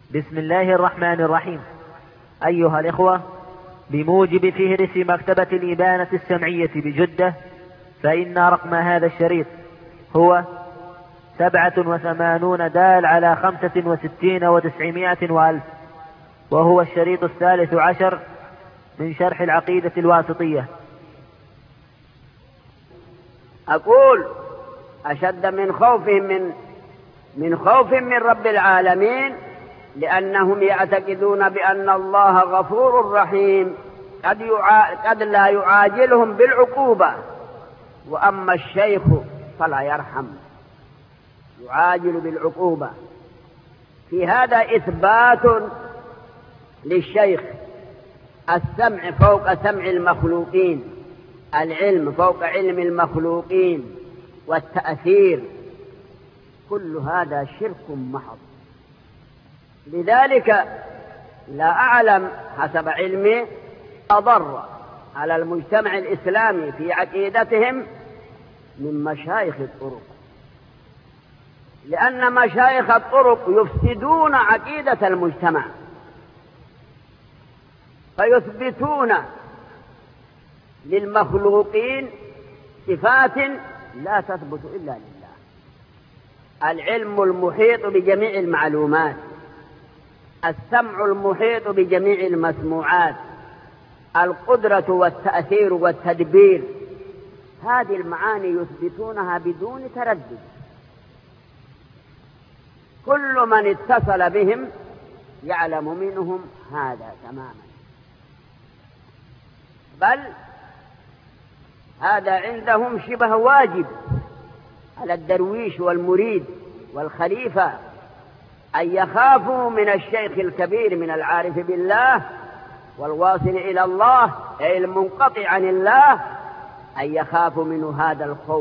بسم الله الرحمن الرحيم. أيها الإخوة، بموجب فهرس مكتبة الإبانة السمعية بجدة، فإن رقم هذا الشريط هو 87 دال على 65 و900 وألف، وهو الشريط 13 من شرح العقيدة الواسطية. أقول أشد من خوف من رب العالمين، لأنهم يعتقدون بأن الله غفور رحيم قد لا يعاجلهم بالعقوبة، وأما الشيخ فلا يرحم، يعاجل بالعقوبة. في هذا إثبات للشيخ السمع فوق سمع المخلوقين، العلم فوق علم المخلوقين، والتأثير، كل هذا شرك محض. لذلك لا أعلم حسب علمي أضر على المجتمع الإسلامي في عقيدتهم من مشايخ الطرق، لأن مشايخ الطرق يفسدون عقيدة المجتمع، فيثبتون للمخلوقين صفات لا تثبت إلا لله: العلم المحيط بجميع المعلومات، السمع المحيط بجميع المسموعات، القدرة والتأثير والتدبير. هذه المعاني يثبتونها بدون تردد. كل من اتصل بهم يعلم منهم هذا تماما، بل هذا عندهم شبه واجب على الدرويش والمريد والخليفة، أن يخافوا من الشيخ الكبير، من العارف بالله والواصل إلى الله، أي المنقطع عن الله، أن يخافوا منه هذا الخوف.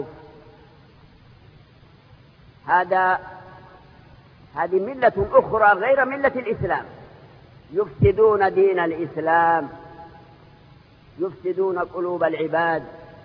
هذه ملة أخرى غير ملة الإسلام، يفسدون دين الإسلام، يفسدون قلوب العباد.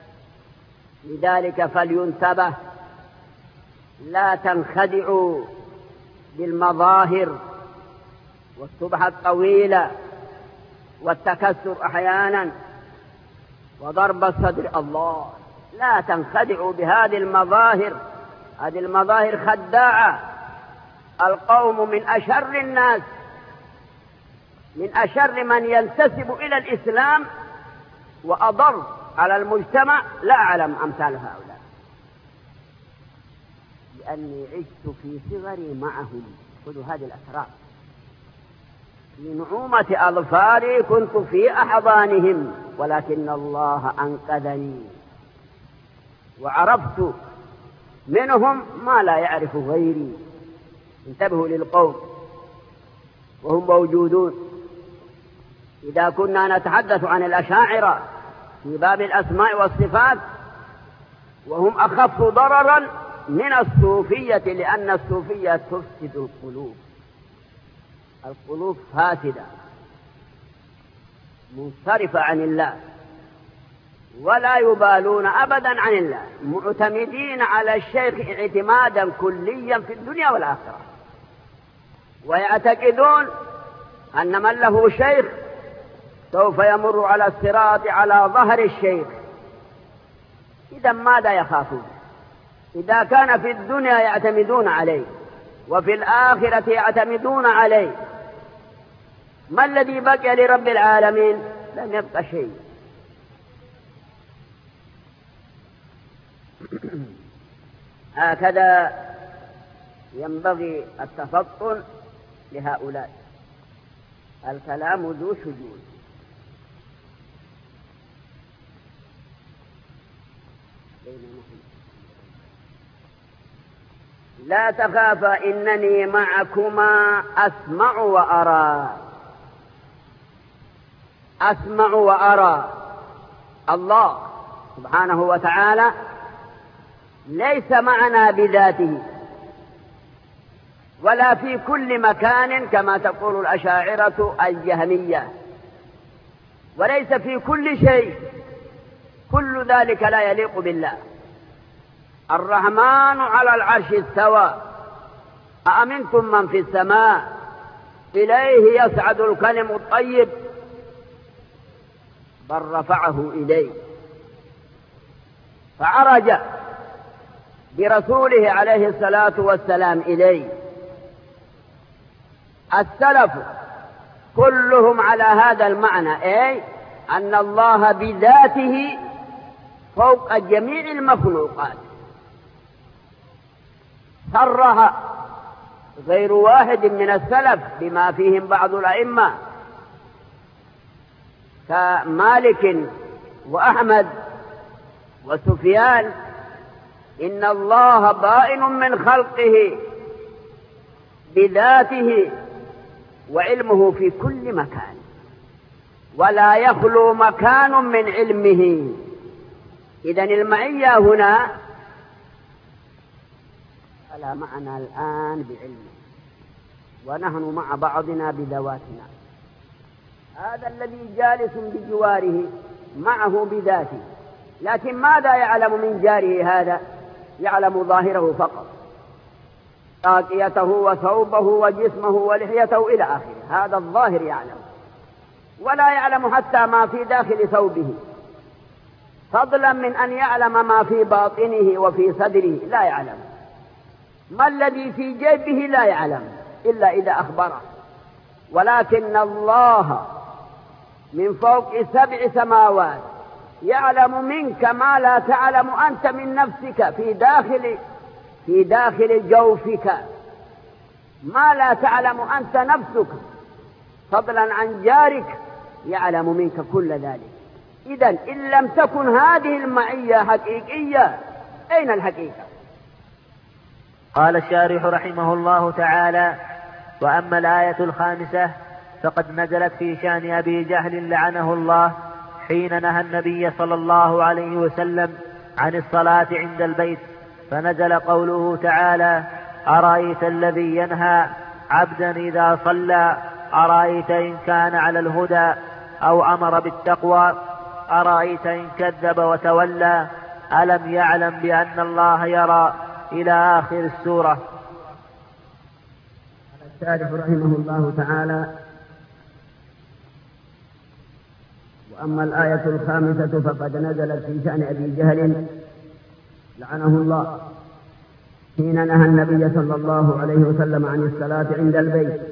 لذلك فلينتبه، لا تنخدعوا بالمظاهر والسبحة الطويلة والتكسر أحيانا وضرب الصدر. الله، لا تنخدعوا بهذه المظاهر، هذه المظاهر خداعة. القوم من أشر الناس، من أشر من ينتسب إلى الإسلام، وأضر على المجتمع. لا أعلم أمثال هؤلاء، لأني عشت في صغري معهم. خذوا هذه الأسرار. في نعومة أظفاري كنت في أحضانهم، ولكن الله أنقذني وعرفت منهم ما لا يعرف غيري. انتبهوا للقوم وهم موجودون. إذا كنا نتحدث عن الأشاعرة في باب الأسماء والصفات، وهم أخف ضررا من الصوفية، لأن الصوفية تفسد القلوب. القلوب فاسدة منصرفة عن الله، ولا يبالون أبدا عن الله، معتمدين على الشيخ اعتمادا كليا في الدنيا والآخرة، ويعتقدون أن من له شيخ سوف يمر على الصراط على ظهر الشيخ. إذا ماذا يخافون؟ إذا كان في الدنيا يعتمدون عليه وفي الآخرة يعتمدون عليه، ما الذي بقي لرب العالمين؟ لم يبقى شيء. هكذا ينبغي التفطن لهؤلاء. الكلام ذو شجون. لا تخافا إنني معكما أسمع وأرى. أسمع وأرى. الله سبحانه وتعالى ليس معنا بذاته ولا في كل مكان كما تقول الأشاعرة الجهمية، وليس في كل شيء. كل ذلك لا يليق بالله. الرحمن على العرش استوى، أأمنتم من في السماء إليه يصعد الكلم الطيب، بل رفعه إليه، فعرج برسوله عليه الصلاة والسلام إليه. السلف كلهم على هذا المعنى، أي أن الله بذاته فوق جميع المخلوقات. صرح غير واحد من السلف بما فيهم بعض الأئمة كمالك وأحمد وسفيان إن الله بائن من خلقه بذاته وعلمه في كل مكان، ولا يخلو مكان من علمه. إذن المعية هنا على معنى الآن بعلمه، ونحن مع بعضنا بذواتنا. هذا الذي جالس بجواره معه بذاته، لكن ماذا يعلم من جاره هذا؟ يعلم ظاهره فقط، طاقيته وثوبه وجسمه ولحيته إلى آخره، هذا الظاهر يعلم، ولا يعلم حتى ما في داخل ثوبه، فضلا من أن يعلم ما في باطنه وفي صدره، لا يعلم. ما الذي في جيبه لا يعلم إلا إذا أخبره. ولكن الله من فوق 7 سماوات يعلم منك ما لا تعلم أنت من نفسك في داخل جوفك، ما لا تعلم أنت نفسك، فضلا عن جارك يعلم منك كل ذلك. إذن إن لم تكن هذه المعية حقيقية، أين الحقيقة؟ قال الشارح رحمه الله تعالى: وأما الآية الخامسة فقد نزلت في شأن أبي جهل لعنه الله حين نهى النبي صلى الله عليه وسلم عن الصلاة عند البيت، فنزل قوله تعالى: أرأيت الذي ينهى عبدا إذا صلى، أرأيت إن كان على الهدى أو أمر بالتقوى، أرأيت إن كذب وتولى، ألم يعلم بأن الله يرى، إلى آخر السورة. الشارح رحمه الله تعالى: وأما الآية الخامسة فقد نزلت في شأن أبي جهل لعنه الله حين نهى النبي صلى الله عليه وسلم عن الصلاة عند البيت،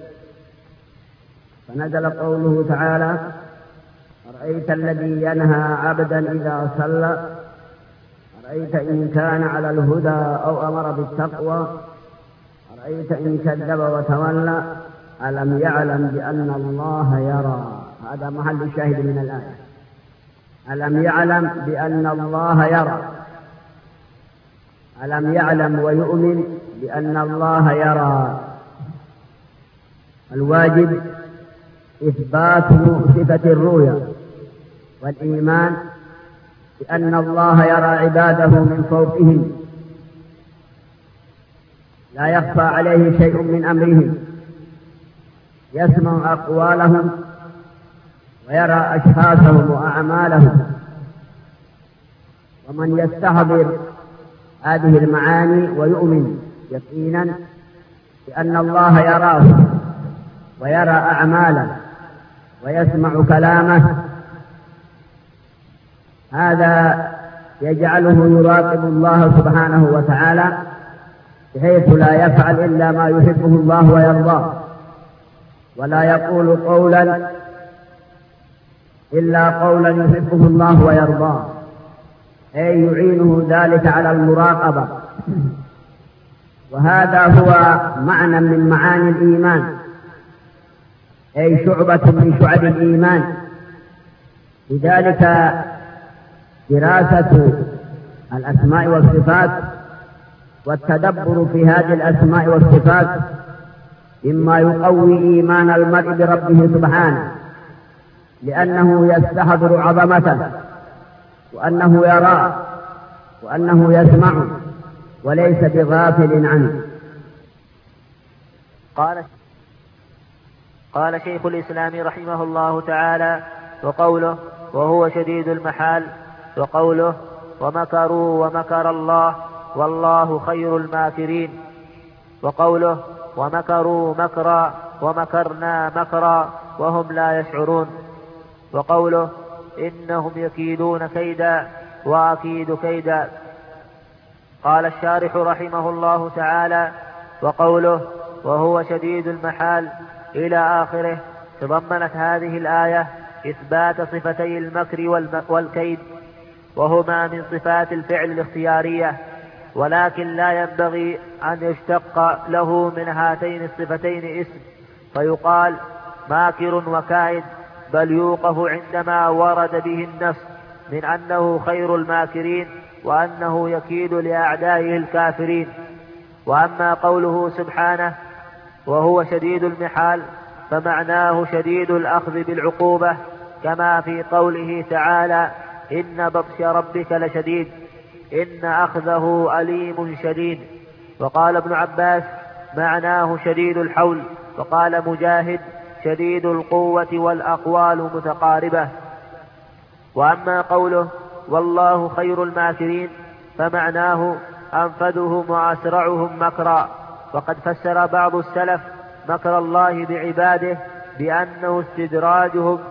فنزل قوله تعالى: أرأيت الذي ينهى عبدا إذا صلى، أرأيت إن كان على الهدى أو أمر بالتقوى، أرأيت إن كذب وتولى، ألم يعلم بأن الله يرى. هذا محل الشاهد من الآية، ألم يعلم بأن الله يرى، ألم يعلم ويؤمن بأن الله يرى. الواجب إثبات صفة الرؤيا والإيمان بأن الله يرى عباده من فوقهم، لا يخفى عليه شيء من أمرهم، يسمع أقوالهم ويرى أشخاصهم وأعمالهم. ومن يستحضر هذه المعاني ويؤمن يقينا بأن الله يراه ويرى أعماله ويسمع كلامه، هذا يجعله يراقب الله سبحانه وتعالى بحيث لا يفعل إلا ما يحبه الله ويرضاه، ولا يقول قولا إلا قولا يحبه الله ويرضاه، أي يعينه ذلك على المراقبة. وهذا هو معنى من معاني الإيمان، أي شعبة من شعب الإيمان. لذلك دراسة الأسماء والصفات والتدبر في هذه الأسماء والصفات مما يقوي إيمان المرء بربه سبحانه، لأنه يستحضر عظمته وأنه يراه وأنه يسمع وليس بغافل عنه. قال شيخ الإسلام رحمه الله تعالى: وقوله وهو شديد المحال، وقوله ومكروا ومكر الله والله خير الماكرين، وقوله ومكروا مكرا ومكرنا مكرا وهم لا يشعرون. وقوله إنهم يكيدون كيدا وأكيد كيدا. قال الشارح رحمه الله تعالى: وقوله وهو شديد المحال إلى آخره تضمنت هذه الآية إثبات صفتي المكر والكيد، وهما من صفات الفعل الاختيارية، ولكن لا ينبغي أن يشتق له من هاتين الصفتين اسم فيقال ماكر وكائد، بل يوقف عندما ورد به النص من أنه خير الماكرين وأنه يكيد لأعدائه الكافرين. وأما قوله سبحانه وهو شديد المحال فمعناه شديد الأخذ بالعقوبة، كما في قوله تعالى: إن بطش ربك لشديد، إن أخذه أليم شديد. وقال ابن عباس معناه شديد الحول. وقال مجاهد شديد القوة والأقوال متقاربة. وأما قوله والله خير الماكرين فمعناه أنفذهم وأسرعهم مكرا. وقد فسر بعض السلف مكر الله بعباده بأنه استدراجهم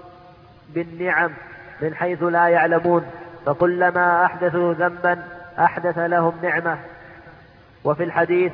بالنعم من حيث لا يعلمون، فكلما أحدثوا ذنبا أحدث لهم نعمة. وفي الحديث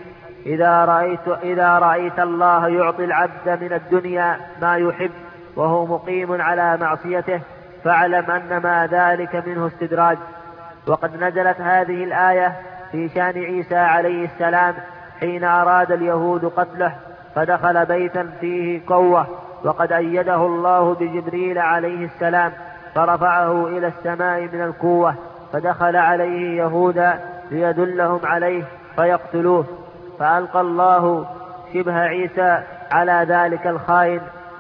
إذا رأيت الله يعطي العبد من الدنيا ما يحب وهو مقيم على معصيته فاعلم أنما ذلك منه استدراج. وقد نزلت هذه الآية في شان عيسى عليه السلام حين أراد اليهود قتله فدخل بيتا فيه قوة، وقد أيده الله بجبريل عليه السلام فرفعه إلى السماء من القوة، فدخل عليه يهودا ليدلهم عليه فيقتلوه، فألقى الله شبه عيسى على ذلك الخائن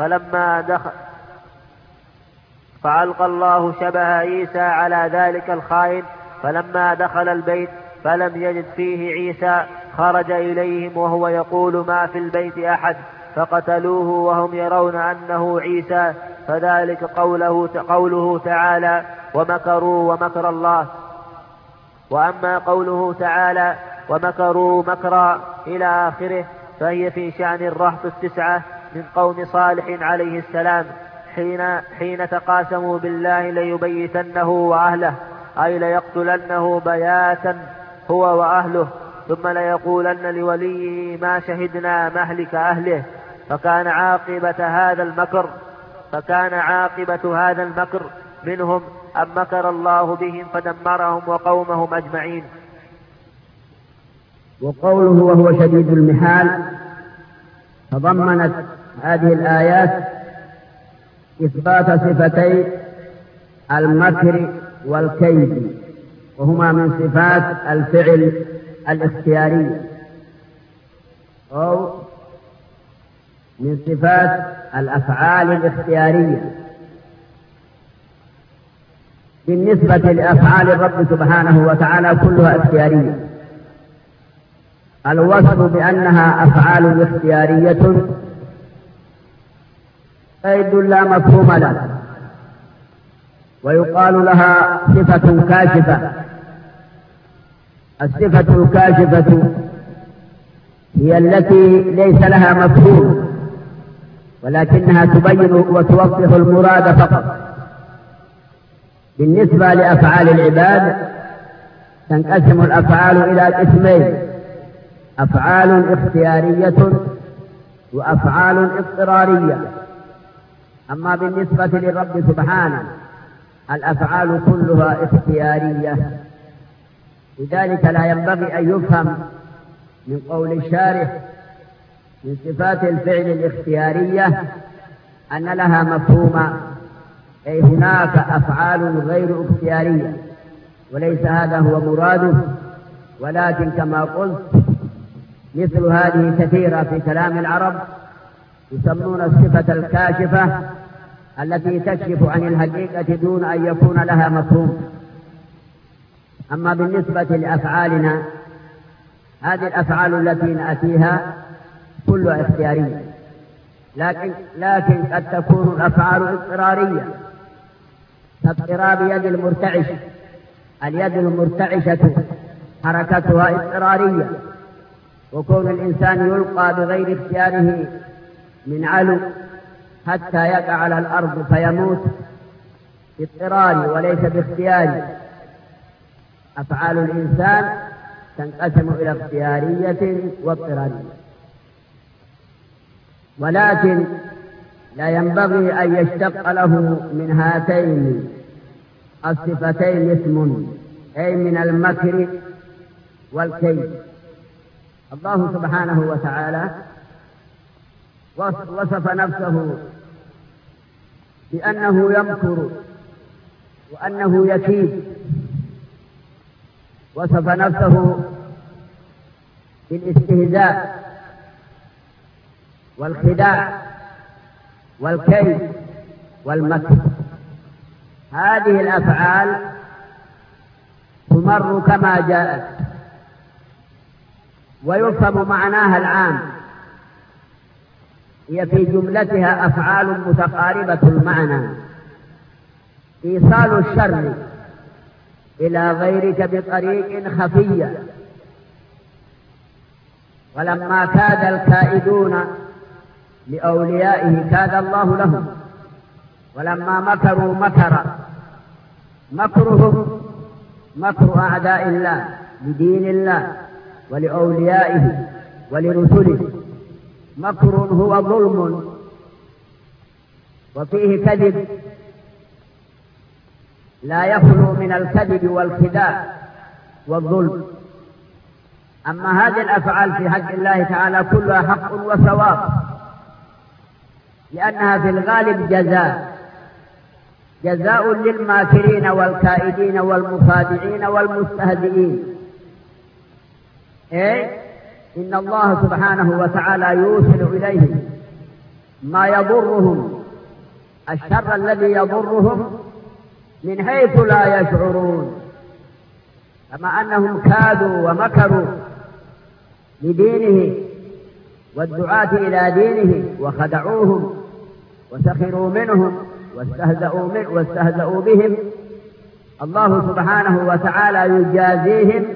فلما دخل البيت فلم يجد فيه عيسى خرج إليهم وهو يقول ما في البيت أحد فقتلوه وهم يرون أنه عيسى، فذلك قوله تعالى ومكروا ومكر الله. وأما قوله تعالى ومكروا مكرا إلى آخره فهي في شأن الرهط 9 من قوم صالح عليه السلام حين تقاسموا بالله ليبيتنه وأهله، أي ليقتلنه بياتا هو وأهله، ثم ليقولن لوليه ما شهدنا مهلك أهله. فكان عاقبة هذا المكر منهم أن مكر الله بهم فدمرهم وقومهم أجمعين. وقوله وهو شديد المحال تضمنت هذه الآيات إثبات صفتي المكر والكيد، وهما من صفات الفعل الاختياري أو من صفات الأفعال الاختيارية. بالنسبة لأفعال الرب سبحانه وتعالى كلها اختيارية. الوصف بأنها أفعال اختيارية قيد لا مفهوم له، ويقال لها صفة كاشفة. الصفة الكاشفة هي التي ليس لها مفهوم ولكنها تبين وتوضح المراد فقط. بالنسبة لأفعال العباد تنقسم الأفعال إلى قسمين: أفعال اختيارية وأفعال اضطرارية. أما بالنسبة للرب سبحانه الأفعال كلها اختيارية، لذلك لا ينبغي أن يفهم من قول الشارح من صفات الفعل الاختيارية أن لها مفهوما، أي هناك أفعال غير اختيارية، وليس هذا هو مراده. ولكن كما قلت مثل هذه كثيرة في كلام العرب يسمون الصفة الكاشفة التي تكشف عن الحقيقة دون أن يكون لها مفهوم. أما بالنسبة لأفعالنا هذه الأفعال التي نأتيها كلها اختيارية، لكن قد تكون الأفعال اضطرارية كاضطراب يد المرتعش. اليد المرتعشة حركتها اضطرارية، وكون الإنسان يلقى بغير اختياره من علو حتى يقع على الأرض فيموت باضطرار وليس باختيار. أفعال الإنسان تنقسم إلى اختيارية واضطرارية، ولكن لا ينبغي أن يشتق له من هاتين الصفتين اسم، أي من المكر والكيد. الله سبحانه وتعالى وصف نفسه بأنه يمكر وأنه يكيد، وصف نفسه بالاستهزاء والخداع والكيد والمكر. هذه الأفعال تمر كما جاءت، ويفهم معناها العام. هي في جملتها أفعال متقاربة المعنى، إيصال الشر إلى غيرك بطريق خفية. ولما كاد الكائدون لأوليائه كاد الله لهم، ولما مكروا مكرهم مكر أعداء الله لدين الله ولأوليائه ولرسله. مكر هو ظلم وفيه كذب، لا يخلو من الكذب والخداع والظلم. أما هذه الأفعال في حق الله تعالى كلها حق وثواب، لأنها في الغالب جزاء للماكرين والكائدين والمخادعين والمستهزئين. إن الله سبحانه وتعالى يوصل إليهم ما يضرهم، الشر الذي يضرهم من حيث لا يشعرون. كما أنهم كادوا ومكروا لدينه والدعاة إلى دينه وخدعوهم وسخروا منهم واستهزأوا بهم، الله سبحانه وتعالى يجازيهم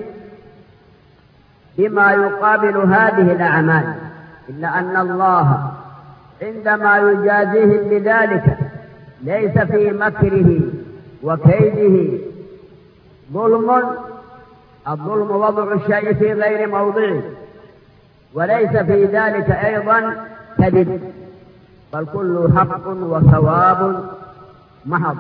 بما يقابل هذه الأعمال. إلا أن الله عندما يجازيهم بذلك ليس في مكره وكيده ظلم. الظلم وضع الشيء في غير موضعه، وليس في ذلك أيضا كذب، بل كله حق وثواب محض.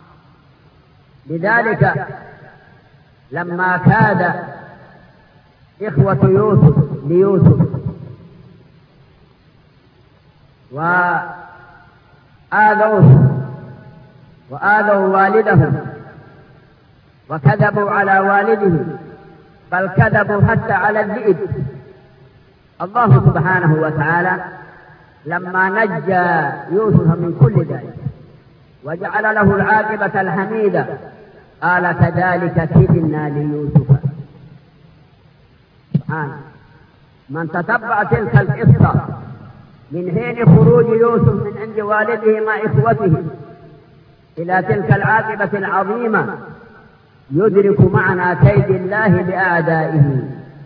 لذلك لما كاد إخوة يوسف ليوسف وآذوا والدهم وكذبوا على والده، بل كذبوا حتى على الذئب، الله سبحانه وتعالى لما نجى يوسف من كل ذلك وجعل له العاقبة الحميدة قال كذلك كدنا ليوسف. من تتبع تلك القصة من حين خروج يوسف من عند والده مع إخوته إلى تلك العاقبة العظيمة يدرك معنى كيد الله لأعدائه.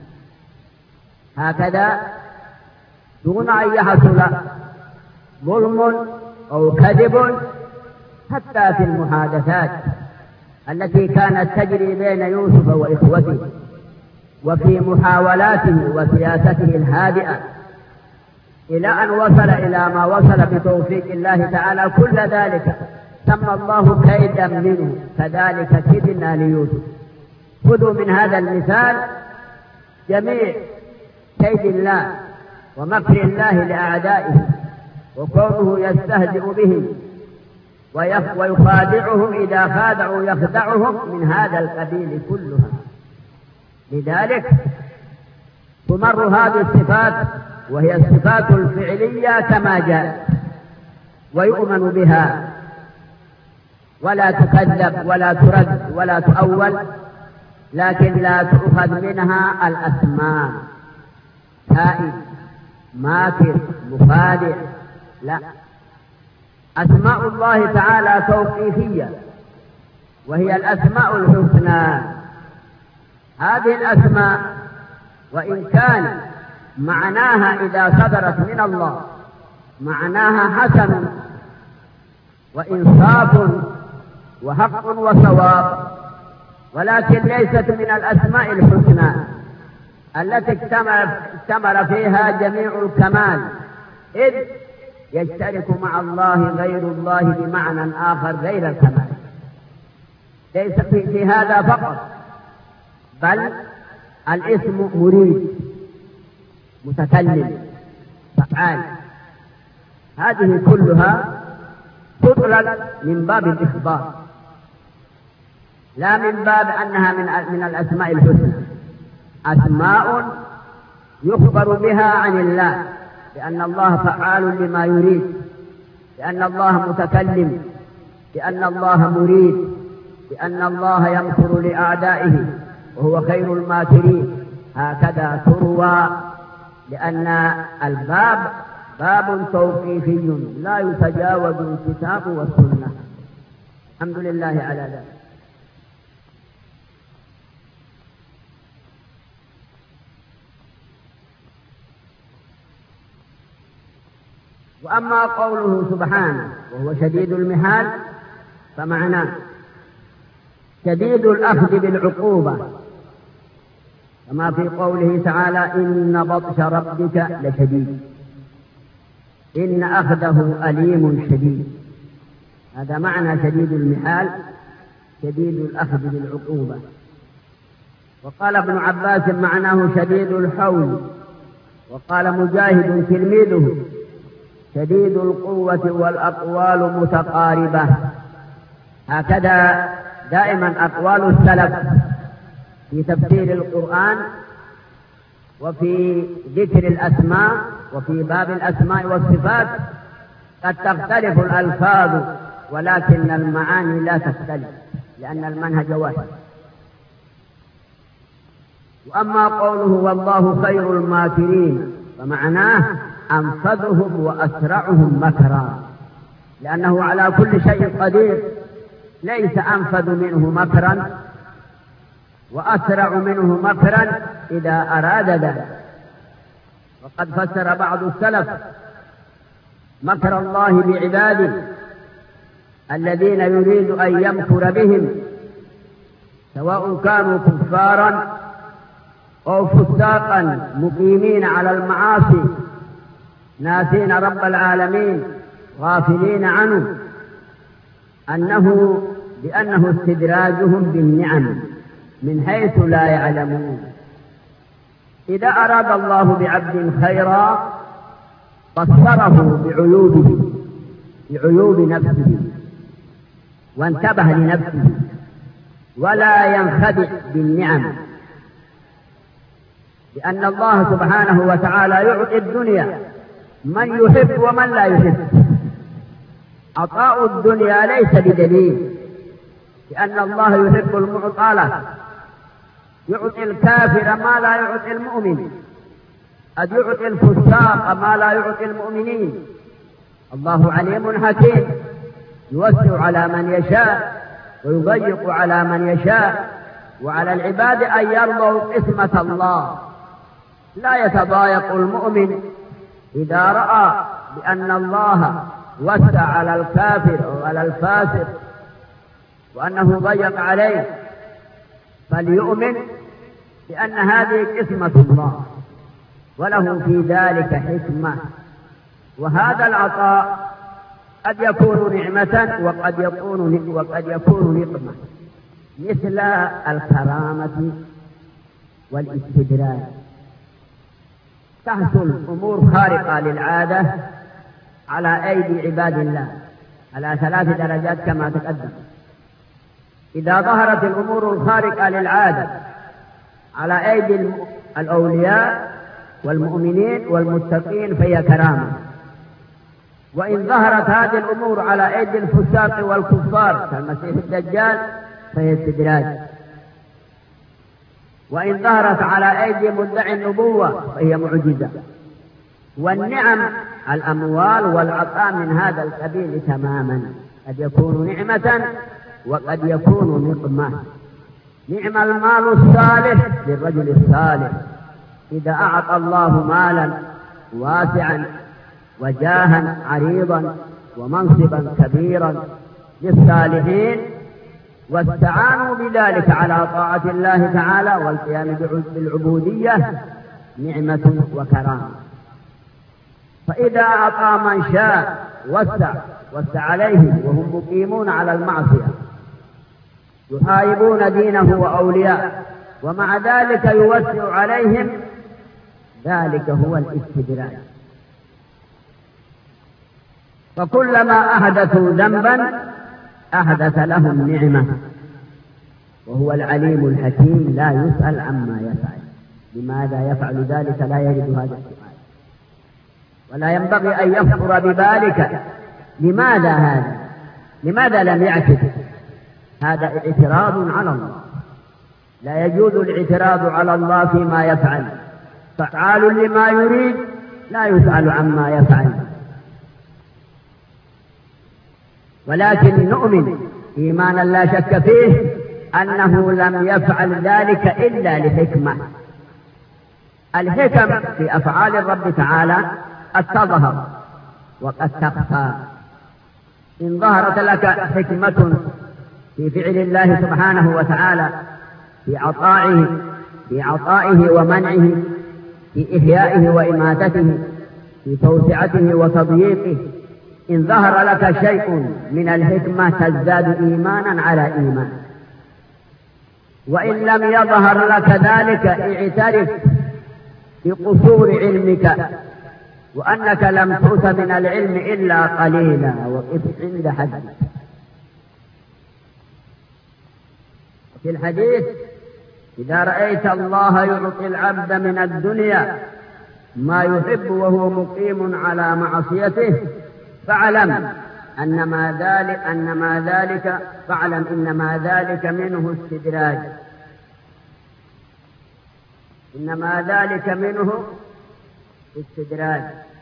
هكذا دون أن يحصل ظلم أو كذب حتى في المحادثات التي كانت تجري بين يوسف وإخوته، وفي محاولاته وسياسته الهادئة، إلى أن وصل إلى ما وصل بتوفيق الله تعالى. كل ذلك سمى الله كيدا منه، كذلك كدنا ليوسف. خذوا من هذا المثال جميع كيد الله ومكر الله لأعدائه، وكونه يستهزئ بهم ويخادعهم، إذا خادعوا يخدعهم، من هذا القبيل كلها. لذلك تمر هذه الصفات وهي الصفات الفعلية كما جاءت، ويؤمن بها ولا تكذب ولا ترد ولا تؤول، لكن لا تؤخذ منها الأسماء كائد ماكر مخادع، لا. أسماء الله تعالى توقيفية، وهي الأسماء الحسنى. هذه الأسماء وإن كان معناها إذا صدرت من الله معناها حسن وإنصاف وحق وصواب، ولكن ليست من الأسماء الحسنى التي اكتمل فيها جميع الكمال، إذ يشترك مع الله غير الله بمعنى آخر غير الكمال. ليس في هذا فقط، بل الاسم مريد، متكلم، فعال، هذه كلها تطلق من باب الإخبار، لا من باب أنها من الأسماء الحسنى. أسماء يخبر بها عن الله، لأن الله فعال لما يريد، لأن الله متكلم، لأن الله مريد، لأن الله يمكر لأعدائه وهو خير الماكرين، هكذا تروى، لأن الباب باب توقيفي لا يتجاوز الكتاب والسنة. الحمد لله على ذلك. وأما قوله سبحانه وهو شديد المحال فمعناه شديد الأخذ بالعقوبة، كما في قوله تعالى إن بطش ربك لشديد، إن أخذه أليم شديد. هذا معنى شديد المحال، شديد الأخذ بالعقوبة. وقال ابن عباس معناه شديد الحول. وقال مجاهد تلميذه شديد القوة والأقوال متقاربة. هكذا دائما أقوال السلف في تفسير القرآن وفي ذكر الأسماء وفي باب الأسماء والصفات قد تختلف الألفاظ، ولكن المعاني لا تختلف، لأن المنهج واحد. وأما قوله والله خير الماكرين فمعناه أنفذهم وأسرعهم مكرا، لأنه على كل شيء قدير، ليس أنفذ منه مكرا وأسرع منه مكرا إذا أراد ذلك. وقد فسر بعض السلف مكر الله بعباده الذين يريد أن يمكر بهم، سواء كانوا كفارا أو فساقا مقيمين على المعاصي ناسين رب العالمين غافلين عنه، بأنه استدراجهم بالنعم من حيث لا يعلمون. إذا أراد الله بعبد خيرا بصره بعيوب نفسه وانتبه لنفسه، ولا ينخدع بالنعم، لأن الله سبحانه وتعالى يعطي الدنيا من يحب ومن لا يحب. عطاء الدنيا ليس بدليل، لأن الله يحب المعطلة، يعطي الكافر ما لا يعطي المؤمن، قد يعطي الفساق ما لا يعطي المؤمنين. الله عليم حكيم، يوسع على من يشاء ويضيق على من يشاء، وعلى العباد أن يرضوا قسمة الله. لا يتضايق المؤمن إذا رأى بأن الله وسع على الكافر أو على الفاسق وأنه ضيق عليه، فليؤمن بأن هذه قسمة الله وله في ذلك حكمة. وهذا العطاء قد يكون نعمة وقد يكون نقمة، مثل الكرامة والاستدراج. تحصل أمور خارقة للعادة على أيدي عباد الله على 3 درجات كما تقدم. إذا ظهرت الأمور الخارقة للعادة على أيدي الأولياء والمؤمنين والمتقين فهي كرامة، وإن ظهرت هذه الأمور على أيدي الفساق والكفار كالمسيح الدجال فهي استدراج، وإن ظهرت على أيدي مدعي النبوة فهي معجزة. والنعم الأموال والعطاء من هذا القبيل تماما، قد يكون نعمة وقد يكون نقمة. نعم المال الصالح للرجل الصالح، إذا أعطى الله مالا واسعا وجاها عريضا ومنصبا كبيرا للصالحين، واستعانوا بذلك على طاعة الله تعالى والقيام بالعبودية، نعمة وكرامة. فإذا أعطى من شاء وسع عليهم وهم مقيمون على المعصية يحاربون دينه وأولياءه، ومع ذلك يوسع عليهم، ذلك هو الاستدراج. فكلما أحدثوا ذنبا أحدث لهم نعمة، وهو العليم الحكيم لا يسأل عما يفعل. لماذا يفعل ذلك؟ لا يجد هذا السؤال، ولا ينبغي أن يخطر ببالك لماذا هذا، لماذا لم يعتد. هذا اعتراض على الله، لا يجوز الاعتراض على الله فيما يفعل، فعال لما يريد لا يسأل عما يفعل. ولكن نؤمن إيمانا لا شك فيه أنه لم يفعل ذلك إلا لحكمة. الحكم في أفعال الرب تعالى قد تظهر وقد تخفى. إن ظهرت لك حكمة في فعل الله سبحانه وتعالى، في عطائه ومنعه، في إحيائه وإماتته، في توسعته وتضييقه، إن ظهر لك شيء من الحكمة تزداد إيمانا على إيمان. وإن لم يظهر لك ذلك اعترف بقصور علمك، وأنك لم تؤت من العلم إلا قليلا، وقف عند حدك. في الحديث: إذا رأيت الله يعطي العبد من الدنيا ما يحب وهو مقيم على معصيته فاعلم إنما ذلك منه استدراج. إنما ذلك منه استدراج.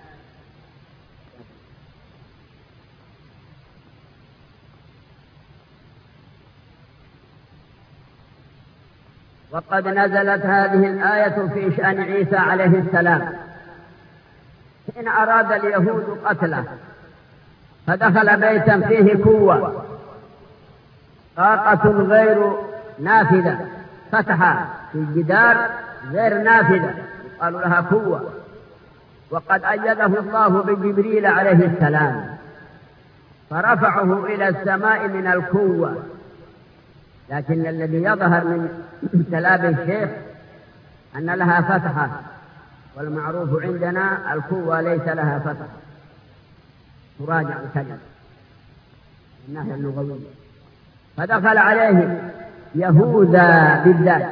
وقد نزلت هذه الآية في شأن عيسى عليه السلام، إن أراد اليهود قتله فدخل بيتا فيه كوة طاقة غير نافذة، فتح في الجدار غير نافذة يقال لها كوة، وقد أيده الله بجبريل عليه السلام فرفعه إلى السماء من الكوة. لكن الذي يظهر من كلام الشيخ أن لها فتحة، والمعروف عندنا الكوة ليس لها فتحة، تراجع الكلمة من الناحية اللغوية. فدخل عليه يهوذا بالذات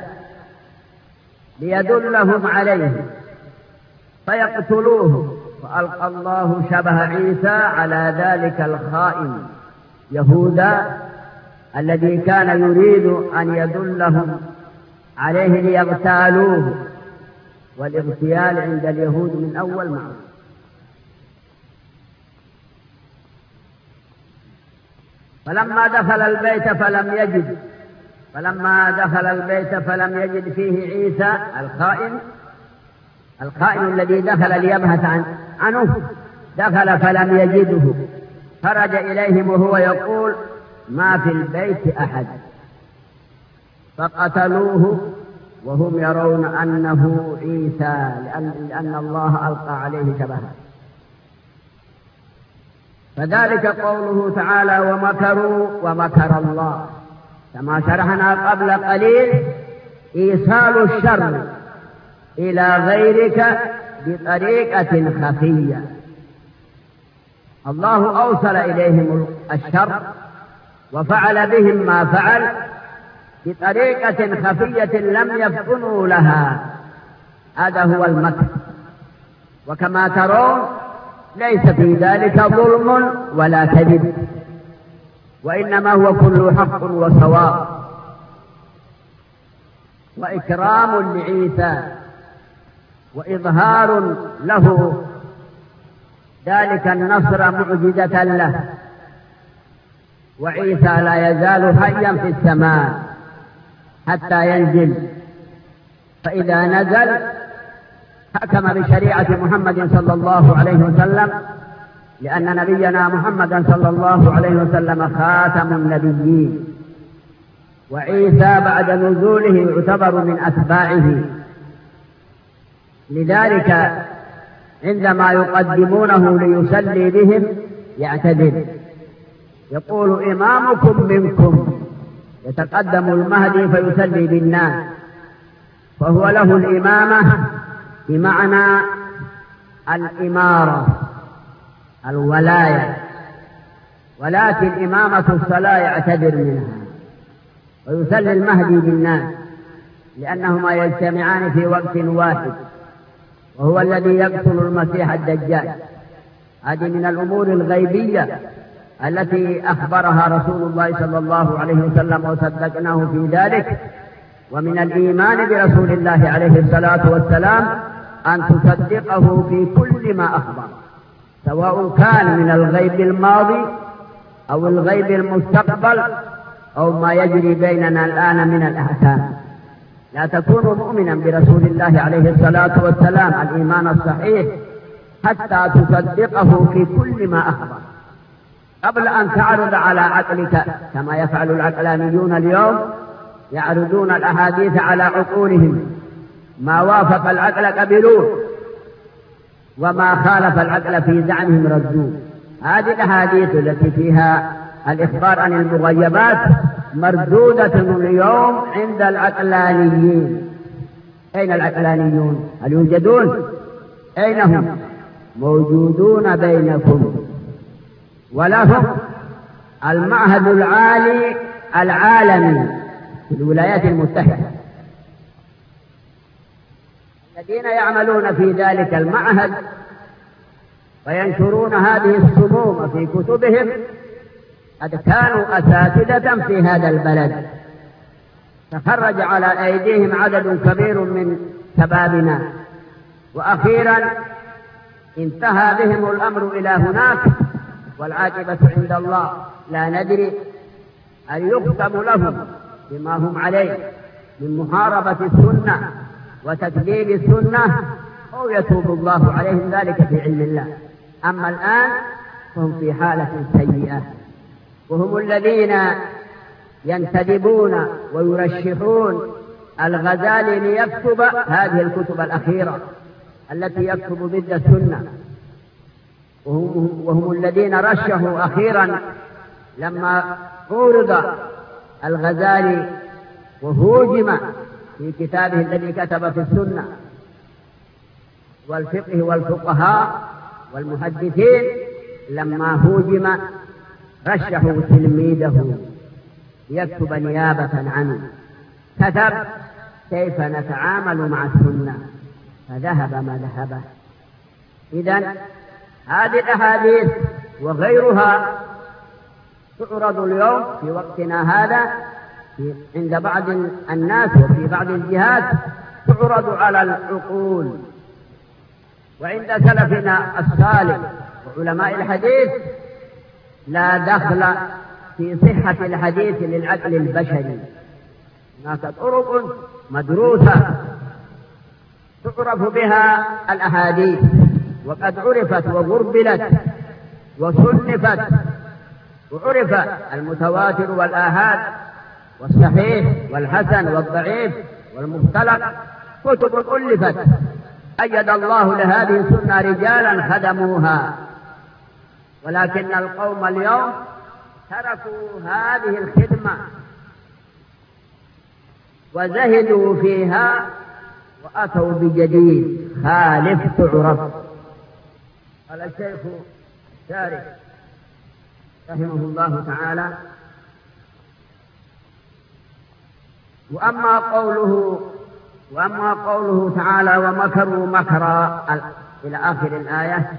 ليدلهم عليه فيقتلوه، فألقى الله شبه عيسى على ذلك الخائن يهوذا الذي كان يريد أن يدلهم عليه ليغتالوه، والاغتيال عند اليهود من أول معروف. فلما دخل البيت فلم يجد فيه عيسى الخائن الذي دخل ليبحث عنه، دخل فلم يجده، خرج إليهم وهو يقول: ما في البيت أحد، فقتلوه وهم يرون أنه عيسى، لأن الله ألقى عليه شبهه. فذلك قوله تعالى: ومكروا ومكر الله. كما شرحنا قبل قليل، إيصال الشر إلى غيرك بطريقة خفية. الله أوصل إليهم الشر وفعل بهم ما فعل بطريقة خفية لم يفطنوا لها. هذا هو المكر. وكما ترون ليس في ذلك ظلم ولا كذب، وإنما هو كل حق وصواب، وإكرام لعيسى وإظهار له ذلك النصر معجزة له. وعيسى لا يزال حيا في السماء حتى ينزل، فإذا نزل حكم بشريعة محمد صلى الله عليه وسلم، لأن نبينا محمدا صلى الله عليه وسلم خاتم النبيين، وعيسى بعد نزوله يعتبر من أتباعه. لذلك عندما يقدمونه ليصلي بهم يعتذر، يقول إمامكم منكم، يتقدم المهدي فيصلي بالناس، فهو له الإمامة بمعنى الإمارة الولاية، ولكن إمامة الصلاة يعتذر منها ويصلي المهدي بالناس، لأنهما يجتمعان في وقت واحد، وهو الذي يقتل المسيح الدجال. هذه من الأمور الغيبية التي أخبرها رسول الله صلى الله عليه وسلم وصدقناه في ذلك. ومن الإيمان برسول الله عليه الصلاة والسلام أن تصدقه في كل ما أخبر، سواء كان من الغيب الماضي أو الغيب المستقبل أو ما يجري بيننا الآن من الأحكام. لا تكون مؤمنا برسول الله عليه الصلاة والسلام الإيمان الصحيح حتى تصدقه في كل ما أخبر، قبل أن تعرض على عقلك كما يفعل العقلانيون اليوم، يعرضون الأحاديث على عقولهم، ما وافق العقل قبلوه وما خالف العقل في زعمهم ردوه. هذه الأحاديث التي فيها الإخبار عن المغيبات مردودة اليوم عند العقلانيين. أين العقلانيون؟ هل يوجدون؟ أين هم؟ موجودون بينكم، ولهم المعهد العالي العالمي في الولايات المتحدة، الذين يعملون في ذلك المعهد وينشرون هذه السموم في كتبهم قد كانوا أساتذة في هذا البلد، تخرج على أيديهم عدد كبير من شبابنا، وأخيرا انتهى بهم الأمر إلى هناك، والعاقبة عند الله. لا ندري أن يختم لهم بما هم عليه من محاربة السنة وتكذيب السنة، أو يتوب الله عليهم، ذلك في علم الله. أما الآن هم في حالة سيئة، وهم الذين ينتدبون ويرشحون الغزالي ليكتب هذه الكتب الأخيرة التي يكتب ضد السنة، وهم الذين رشحوا أخيرا لما عورض الغزالي وهوجم في كتابه الذي كتب في السنة والفقه والفقهاء والمحدثين، لما هوجم رشحوا تلميذه يكتب نيابة عنه، كتب كيف نتعامل مع السنة، فذهب ما ذهب. إذن هذه الأحاديث وغيرها تعرض اليوم في وقتنا هذا عند بعض الناس وفي بعض الجهات، تعرض على العقول. وعند سلفنا الصالح وعلماء الحديث لا دخل في صحة الحديث للعقل البشري، هناك طرق مدروسة تعرف بها الأحاديث، وقد عرفت وغربلت وصنفت، وعرف المتواتر والآحاد والصحيح والحسن والضعيف والمختلط، كتب ألفت أيد الله لهذه السنة رجالا خدموها. ولكن القوم اليوم تركوا هذه الخدمة وزهدوا فيها وأتوا بجديد خالف تعرف. قال الشيخ الشارح رحمه الله تعالى: وأما قوله تعالى ومكروا مكرا إلى آخر الآية،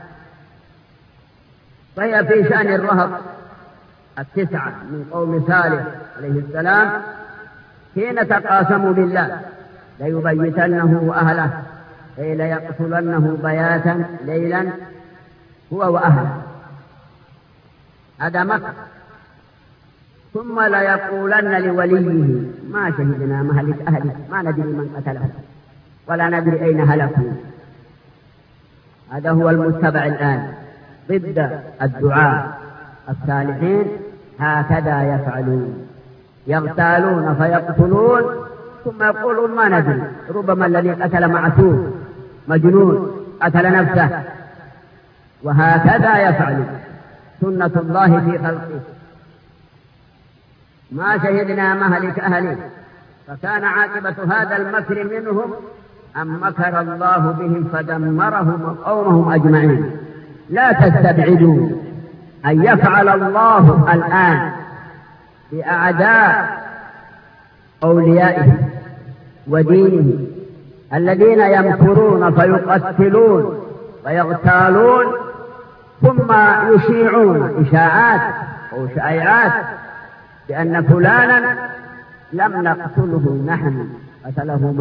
فهي في شأن الرهط 9 من قوم صالح عليه السلام حين تقاسموا بالله ليبيتنه وأهله أي ليقتلنه بياتا ليلا هو وأهله، هذا مكر. ثم ليقولن لوليه ما شهدنا مهلك أهله ما ندري من قتله ولا ندري أين هلكوا هذا هو المتبع الآن ضد الدعاء الصالحين. هكذا يفعلون، يغتالون فيقتلون ثم يقولون ما ندري، ربما الذي قتل معتوه مجنون قتل نفسه. وهكذا يفعل سنة الله في خلقه. ما شهدنا مهلك أهله، فكان عاقبة هذا المكر منهم أن مكر الله بهم فدمرهم وقومهم أجمعين. لا تستبعدوا أن يفعل الله الآن بأعداء أوليائه ودينه الذين يمكرون فيقتلون ويغتالون ثم يشيعون إشاعات أو شائعات بأن فلانا لم نقتله نحن، قتله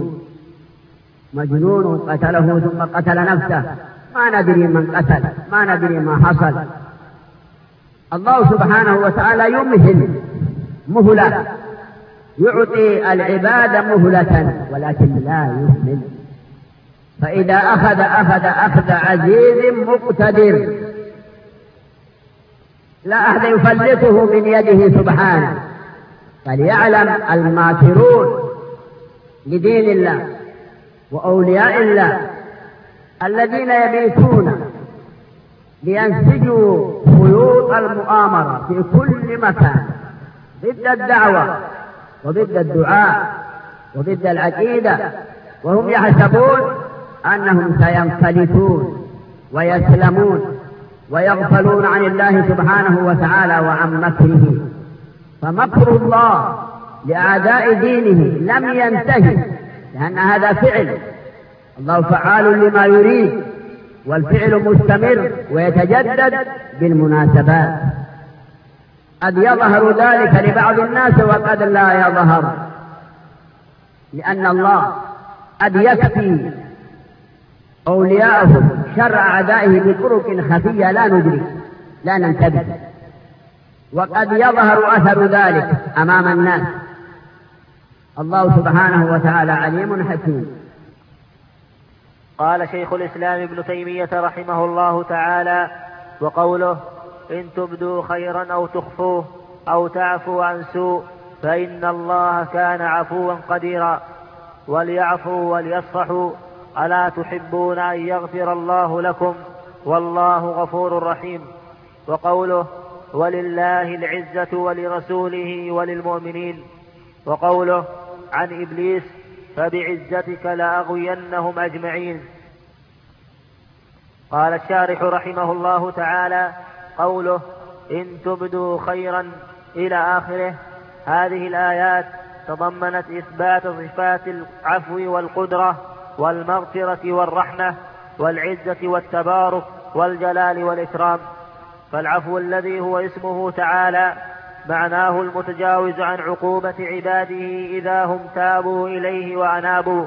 مجنون قتله ثم قتل نفسه، ما ندري من قتل، ما ندري ما حصل. الله سبحانه وتعالى يمهل مهلة، يعطي العباد مهلة ولكن لا يهمل، فإذا أخذ عزيز مقتدر لا أحد يفلته من يده سبحانه. فليعلم الماكرون لدين الله وأولياء الله الذين يبيتون لينسجوا خيوط المؤامرة في كل مكان ضد الدعوة وضد الدعاء وضد العقيدة، وهم يحسبون أنهم سينفلتون ويسلمون ويغفلون عن الله سبحانه وتعالى وعن مكره. فمكر الله لأعداء دينه لم ينتهي، لأن هذا فعل، الله فعال لما يريد، والفعل مستمر ويتجدد بالمناسبات. قد يظهر ذلك لبعض الناس وقد لا يظهر، لأن الله قد يكفي أولياءه شر أعدائه بطرق خفية لا ندرك لا ننتبه، وقد يظهر أثر ذلك أمام الناس. الله سبحانه وتعالى عليم حكيم. قال شيخ الإسلام ابن تيمية رحمه الله تعالى: وقوله إن تبدوا خيرا أو تخفوه أو تعفوا عن سوء فإن الله كان عفوا قديرا، وليعفوا وليصفحوا ألا تحبون أن يغفر الله لكم والله غفور رحيم. وقوله ولله العزة ولرسوله وللمؤمنين. وقوله عن إبليس فبعزتك لأغوينهم أجمعين. قال الشارح رحمه الله تعالى: قوله إن تبدوا خيرا إلى آخره، هذه الآيات تضمنت إثبات صفات العفو والقدرة والمغفرة والرحمة والعزة والتبارك والجلال والإكرام. فالعفو الذي هو اسمه تعالى معناه المتجاوز عن عقوبة عباده إذا هم تابوا إليه وأنابوا،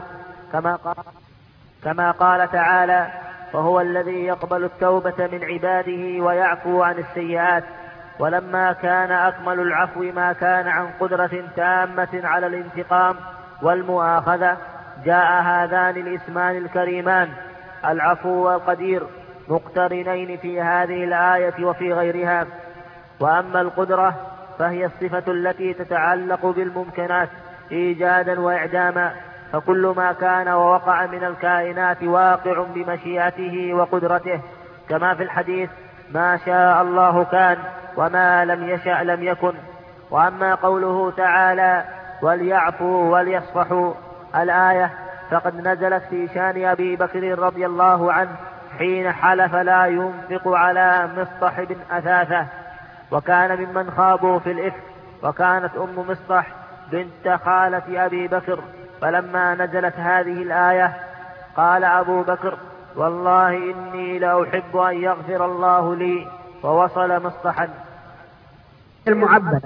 كما قال تعالى: وهو الذي يقبل التوبة من عباده ويعفو عن السيئات. ولما كان أكمل العفو ما كان عن قدرة تامة على الانتقام والمؤاخذة، جاء هذان الاسمان الكريمان العفو والقدير مقترنين في هذه الآية وفي غيرها. وأما القدرة فهي الصفة التي تتعلق بالممكنات إيجادا وإعداما، فكل ما كان ووقع من الكائنات واقع بمشيئته وقدرته، كما في الحديث: ما شاء الله كان وما لم يشأ لم يكن. وأما قوله تعالى: وليعفوا وليصفحوا، الآية فقد نزلت في شان أبي بكر رضي الله عنه حين حلف لا ينفق على مصطح بن أثاثة، وكان ممن خابوا في الإفك، وكانت أم مصطح بنت خالة أبي بكر. فلما نزلت هذه الآية قال أبو بكر: والله إني لأحب أن يغفر الله لي، ووصل مصطحا. المعبد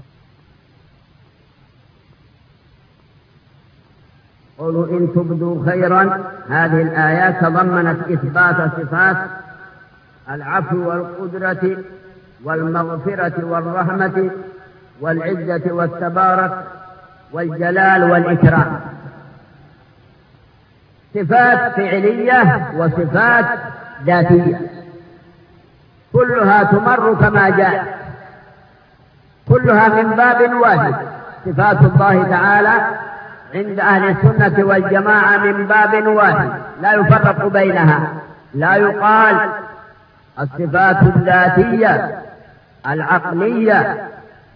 قولوا إن تبدوا خيرا، هذه الآيات تضمنت إثبات صفات العفو والقدرة والمغفرة والرحمة والعزة والتبارك والجلال والإكرام، صفات فعلية وصفات ذاتية، كلها تمر كما جاء، كلها من باب واحد. صفات الله تعالى عند أهل السنة والجماعة من باب واحد لا يفرق بينها، لا يقال الصفات الذاتية العقلية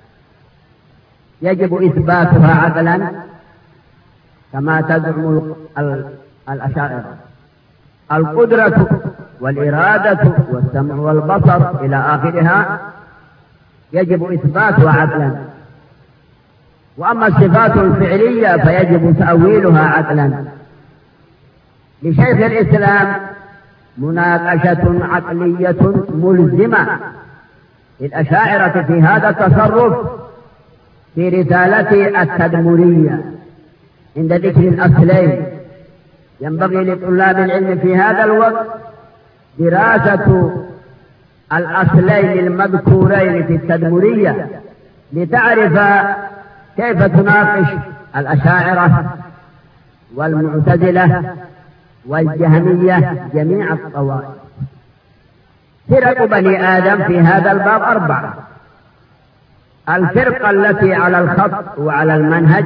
يجب إثباتها عقلا كما تزعم الأشاعرة، القدرة والإرادة والسمع والبصر إلى آخرها يجب إثباتها عقلا، وأما الصفات الفعلية فيجب تأويلها عقلا. لشيخ الإسلام مناقشة عقلية ملزمة للأشاعرة في هذا التصرف في رسالته التدمرية عند ذكر الأصلين. ينبغي لطلاب العلم في هذا الوقت دراسة الأصلين المذكورين في التدمرية لتعرف كيف تناقش الأشاعرة والمعتزلة والجهمية جميع الطوائف. فرق بني آدم في هذا الباب 4. الفرقة التي على الخط وعلى المنهج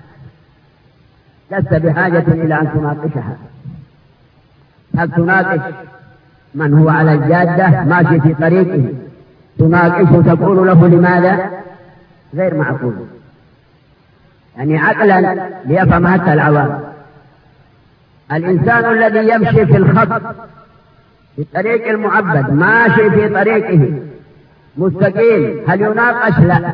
لست بحاجة إلى أن تناقشها. هل تناقش من هو على الجادة ماشي في طريقه تناقشه تقول له لماذا؟ غير معقول، يعني عقلا ليفهم حتى العوام. الإنسان الذي يمشي في الخط في الطريق المعبد ماشي في طريقه مستقيم هل يناقش؟ لا.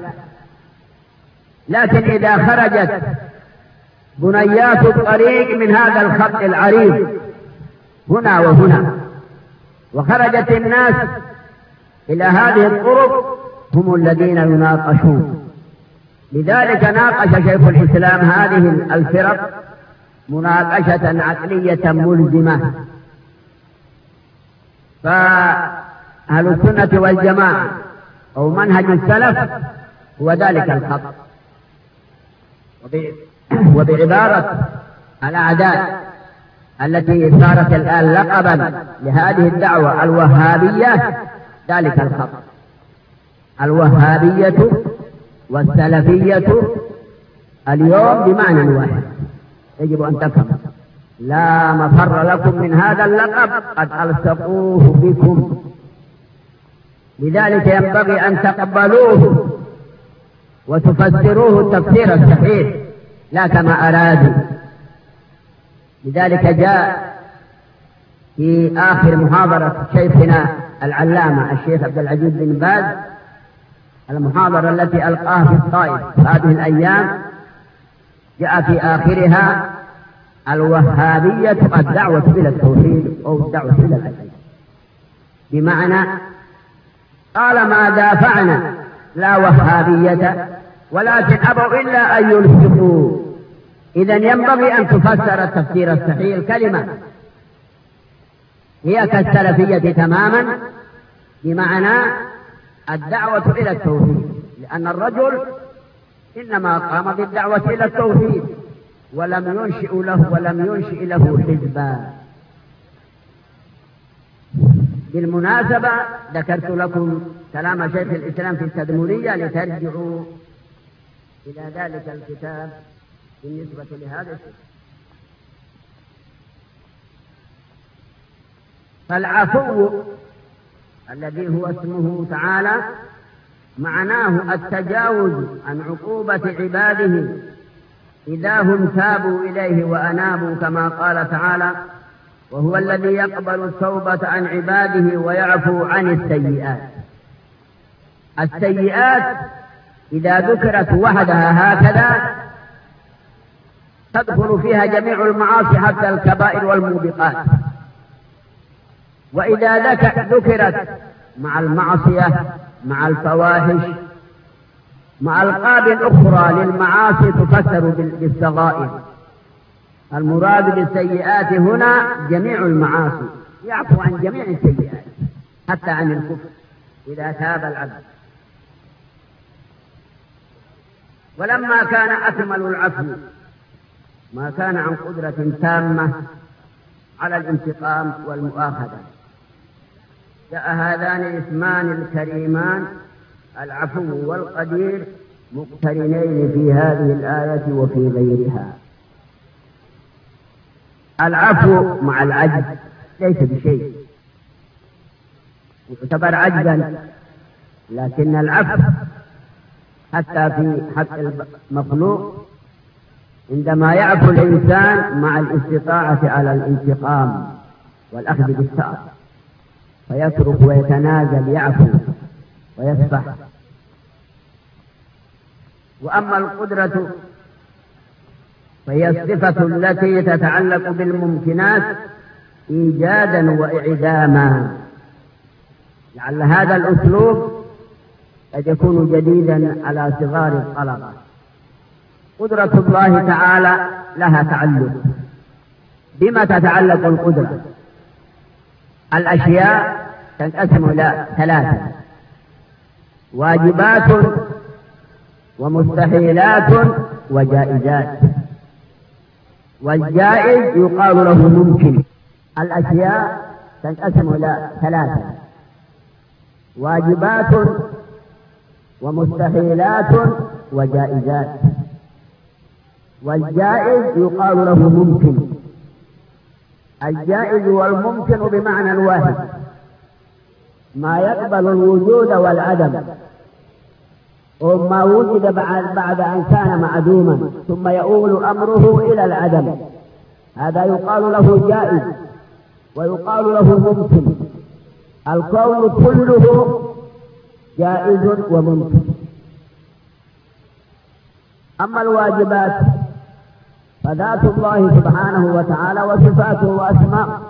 لكن إذا خرجت بنيات الطريق من هذا الخط العريض هنا وهنا وخرجت الناس إلى هذه الطرق هم الذين يناقشون. لذلك ناقش شيخ الإسلام هذه الفرق مناقشة عقلية ملزمة. فأهل السنة والجماعة أو منهج السلف هو ذلك الخط. وبعبارة الأعداء التي صارت الآن لقبا لهذه الدعوة الوهابية ذلك الخط. الوهابية والسلفية اليوم بمعنى واحد، يجب أن تفهم. لا مفر لكم من هذا اللقب، قد ألصقوه بكم، لذلك ينبغي أن تقبلوه وتفسروه التفسير الصحيح لا كما أرادوا. لذلك جاء في آخر محاضرة شيخنا العلامة الشيخ عبد العزيز بن باز المحاضرة التي ألقاها في الطائف هذه الأيام، جاء في آخرها الوهابية الدعوة إلى التوحيد أو الدعوة إلى العقيدة، بمعنى قال ما دافعنا لا وهابية ولكن أبوا إلا أن يلحقوا. إذن ينبغي أن تفسر التفسير الصحيح. الكلمة هي كالسلفية تماما بمعنى الدعوة إلى التوحيد، لأن الرجل إنما قام بالدعوة إلى التوحيد ولم ينشئ له حزبا. بالمناسبة ذكرت لكم كلام شيخ الإسلام في التدمرية لترجعوا إلى ذلك الكتاب بالنسبة لهذا الشيء. فالعفو الذي هو اسمه تعالى معناه التجاوز عن عقوبة عباده إذا هم تابوا إليه وأنابوا، كما قال تعالى وهو الذي يقبل التوبة عن عباده ويعفو عن السيئات. السيئات إذا ذكرت وحدها هكذا تدخل فيها جميع المعاصي حتى الكبائر والموبقات، وإذا ذكرت مع المعصية مع الفواحش مع ألقاب أخرى للمعاصي تفسر بالصغائر. المراد بالسيئات هنا جميع المعاصي، يعفو عن جميع السيئات حتى عن الكفر إذا تاب العبد. ولما كان أكمل العفو ما كان عن قدرة تامة على الانتقام والمؤاخذة، جاء هذان الاسمان الكريمان العفو والقدير مقترنين في هذه الآية وفي غيرها. العفو مع العجز ليس بشيء، يعتبر عجزا، لكن العفو حتى في حق المخلوق عندما يعفو الإنسان مع الاستطاعة على الانتقام والأخذ بالثأر، فيترك ويتنازل، يعفو ويسبح. وأما القدرة فهي الصفة التي تتعلق بالممكنات إيجادا وإعداما. لعل هذا الأسلوب قد يكون جديدا على صغار الطلبة. قدرة الله تعالى لها تعلق. بما تتعلق القدرة؟ الأشياء تنقسم إلى ثلاثة: واجبات ومستحيلات وجائزات. والجائز يقال له ممكن. الأشياء تنقسم إلى ثلاثة: واجبات ومستحيلات وجائزات. والجائز يقال له ممكن. الجائز والممكن بمعنى واحد، ما يقبل الوجود والعدم، وما وجد بعد أن كان معدوما ثم يؤول أمره إلى العدم، هذا يقال له جائز ويقال له ممكن. الكون كله جائز وممكن. أما الواجبات فذات الله سبحانه وتعالى وصفاته وأسماءه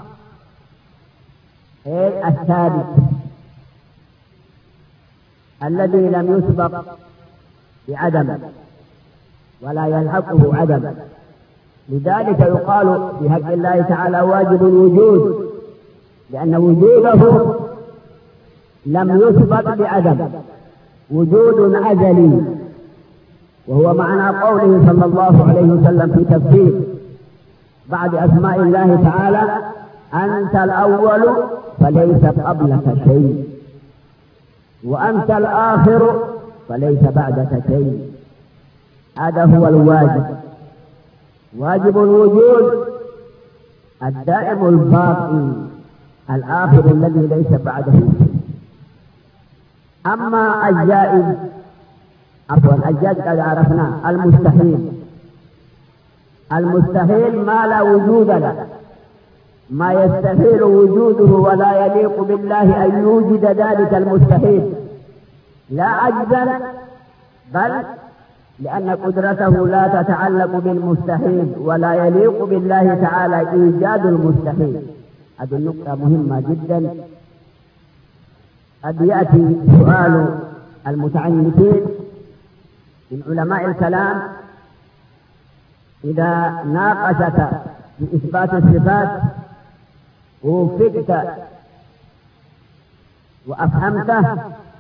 الثابت الذي لم يسبق بعدم ولا يلحقه عدم. لذلك يقال في حق الله تعالى واجب الوجود، لأن وجوده لم يسبق بعدم، وجود أزلي. وهو معنى قوله صلى الله عليه وسلم في تفسير بعد أسماء الله تعالى: أنت الأول فليس قبلك شيء، وأنت الآخر فليس بعدك شيء. هذا هو الواجب. واجب الوجود الدائم الباقي الآخر الذي ليس بعده شيء. أما الجائز، الجائز قد عرفناه. المستحيل ما لا وجود له، ما يستحيل وجوده ولا يليق بالله أن يوجد ذلك المستحيل، لا عجزا بل لأن قدرته لا تتعلق بالمستحيل، ولا يليق بالله تعالى إيجاد المستحيل. هذه النقطة مهمة جدا. قد يأتي سؤال المتعنتين من علماء الكلام إذا ناقشت بإثبات الصفات ووفقت وأفهمته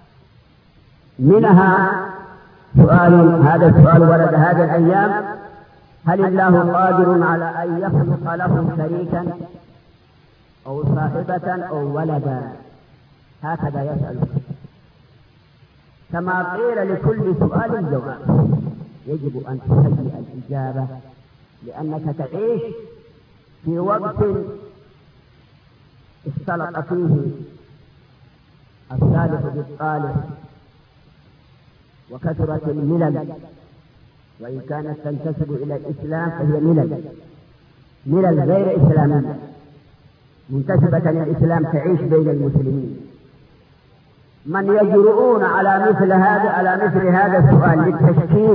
منها سؤال، هذا السؤال ورد هذه الأيام: هل الله قادر على أن يخلق له شريكا أو صاحبة أو ولدا؟ هكذا يسأل. كما قيل لكل سؤال جواب، يجب أن تهيئ الإجابة، لأنك تعيش في وقت اختلط فيه الصالح بالطالح، وكثرت الملل، وإن كانت تنتسب إلى الإسلام فهي ملل غير إسلامية منتسبة إلى الإسلام تعيش بين المسلمين. من يجرؤون على مثل هذا السؤال للتشكيك،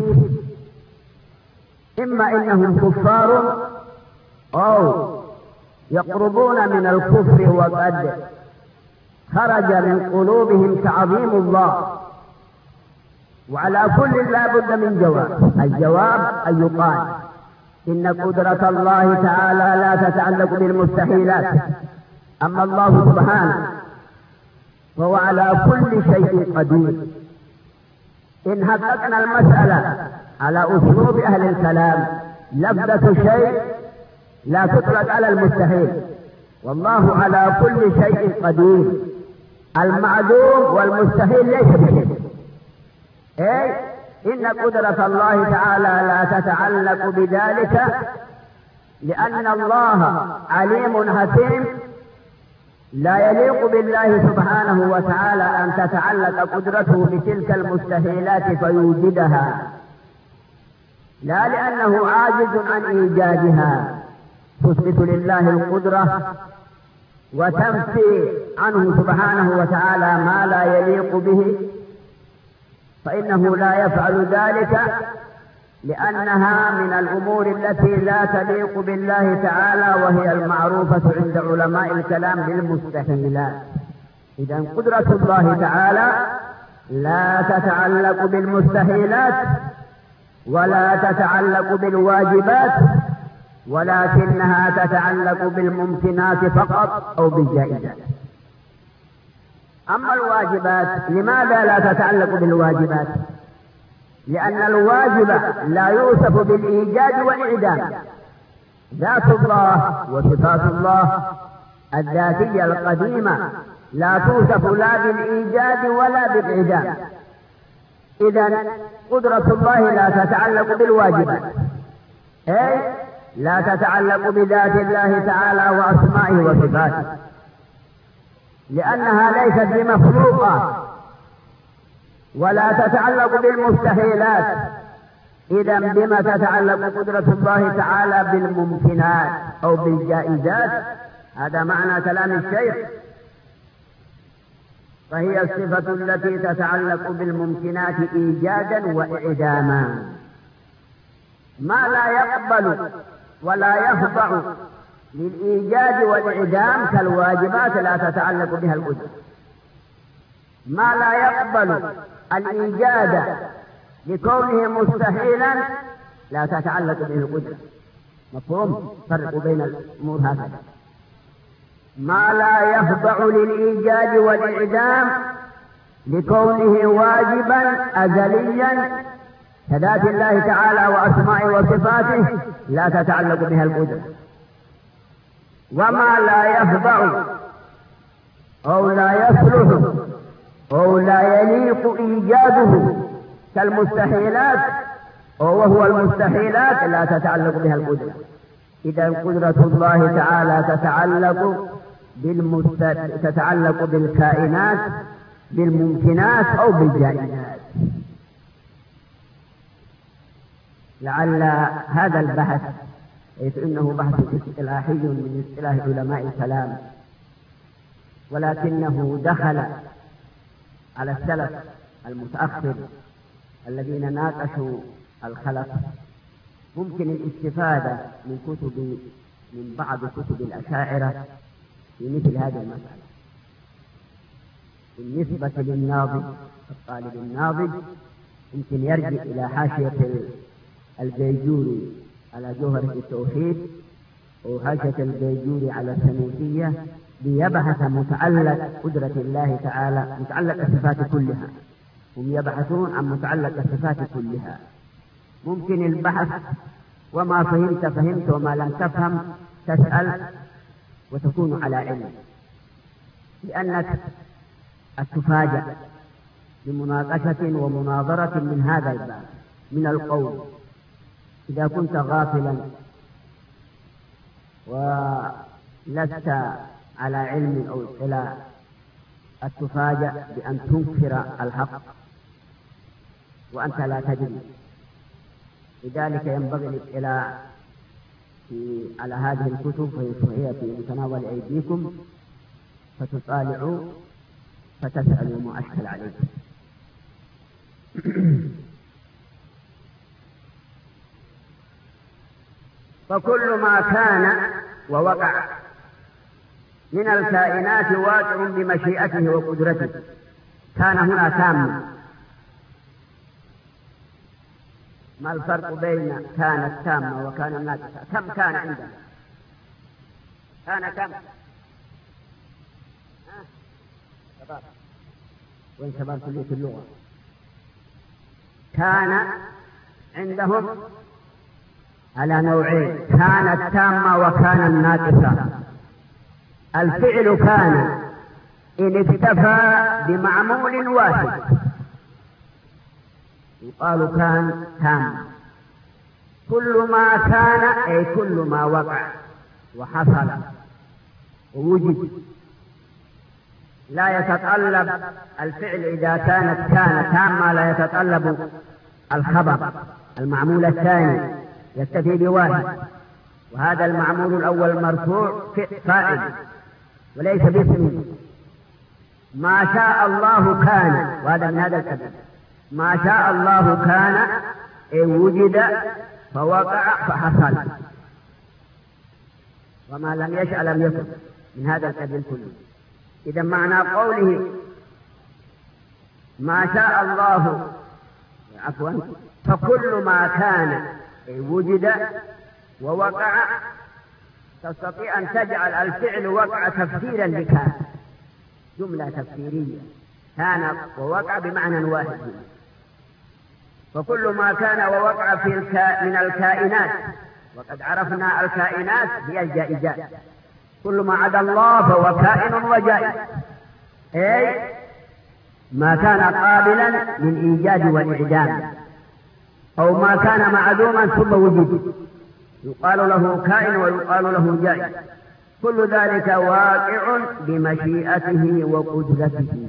إما إنهم كفار أو يقربون من الكفر وقد خرج من قلوبهم تعظيم الله. وعلى كل لا بد من جواب. الجواب أن يقال إن قدرة الله تعالى لا تتعلق بالمستحيلات، أما الله سبحانه فهو على كل شيء قدير. إن حققنا المسألة على أسلوب أهل الكلام، لفظة شيء لا تطلق على المستحيل، والله على كل شيء قدير. المعدوم والمستحيل ليس بشيء. أي إن قدرة الله تعالى لا تتعلق بذلك، لأن الله عليم حكيم، لا يليق بالله سبحانه وتعالى أن تتعلق قدرته بتلك المستحيلات فيوجدها، لا لأنه عاجز عن إيجادها، تثبت لله القدرة وتنفي عنه سبحانه وتعالى ما لا يليق به، فإنه لا يفعل ذلك لأنها من الأمور التي لا تليق بالله تعالى، وهي المعروفة عند علماء الكلام بالمستحيلات. إذن قدرة الله تعالى لا تتعلق بالمستحيلات ولا تتعلق بالواجبات، ولكنها تتعلق بالممكنات فقط أو بالجائزات. أما الواجبات لماذا لا تتعلق بالواجبات؟ لأن الواجب لا يوصف بالإيجاد والإعدام. ذات الله وصفات الله الذاتية القديمة لا توصف لا بالإيجاد ولا بالإعدام. إذن قدرة الله لا تتعلق بالواجبات، أي لا تتعلق بذات الله تعالى وأسمائه وصفاته، لأنها ليست بمخلوقة، ولا تتعلق بالمستحيلات. إذن بما تتعلق قدرة الله تعالى؟ بالممكنات أو بالجائزات. هذا معنى كلام الشيخ. فهي الصفة التي تتعلق بالممكنات إيجادا وإعداما. ما لا يقبل ولا يخضع للإيجاد والإعدام كالواجبات لا تتعلق بها القدرة. ما لا يقبل الإيجاد لكونه مستحيلا لا تتعلق به القدرة. مفهوم؟ فرق بين الأمور هكذا. ما لا يخضع للإيجاد والإعدام لكونه واجبا أزليا كذات الله تعالى وأسمائه وصفاته لا تتعلق بها القدرة. وما لا يخضع أو لا يصلح أو لا يليق إيجاده كالمستحيلات وهو المستحيلات لا تتعلق بها القدرة. إذا قدرة الله تعالى تتعلق بالكائنات بالممكنات أو بالجائزات. لعل هذا البحث حيث إنه بحث اصطلاحي من اصطلاح علماء الكلام، ولكنه دخل على السلف المتأخر الذين ناقشوا الخلق. ممكن الاستفادة من بعض كتب الأشاعرة في مثل هذه المسألة. بالنسبة للناضج الطالب الناضج يمكن يرجع إلى حاشية البيجوري على جوهرة التوحيد وحاشية البيجوري على الثنوتية ليبحث متعلق قدرة الله تعالى، متعلق الصفات كلها. هم يبحثون عن متعلق الصفات كلها. ممكن البحث وما فهمت وما لم تفهم تسأل وتكون على علم، لأنك تفاجأ بمناقشة ومناظرة من هذا الباب من القول. إذا كنت غافلا ولست على علم أو اطلاع تفاجأ بأن تنكر الحق وأنت لا تدري. لذلك ينبغي الاطلاع على هذه الكتب وهي في متناول أيديكم، فتطالعوا فتسألوا ما أشكل عليكم. فكل ما كان ووقع من الكائنات واقع بمشيئته وقدرته. كان هنا تام. ما الفرق بين كانت تامة وكان ناقصة؟ كم كان عندنا؟ كان كم؟ شباب وين شباب كلية اللغة؟ كان عندهم على نوعين: كانت تامة وكان ناقصة. الفعل كان إن اكتفى بمعمول واحد يقال كان تام. كل ما كان أي كل ما وقع وحصل ووجد، لا يتطلب الفعل إذا كانت تامة لا يتطلب الخبر. المعمول الثاني يكتفي بواحد، وهذا المعمول الأول مرفوع فاعل وليس باسم. ما شاء الله كان، وهذا من هذا الكلام. ما شاء الله كان أي وجد فوقع فحصل، وما لم يشأ لم يكن، من هذا القبيل كله. إذا معنى قوله ما شاء الله فكل ما كان وجد ووقع، تستطيع أن تجعل الفعل وقع تفسيرا لكان، جملة تفسيرية، كان ووقع بمعنى واحد. فكل ما كان ووقع من الكائنات، وقد عرفنا الكائنات هي الجائزات، كل ما عدا الله فهو كائن وجائز، أي ما كان قابلا للإيجاد والإعدام، أو ما كان معدوما ثم وجد، يقال له كائن ويقال له جائز. كل ذلك واقع بمشيئته وقدرته.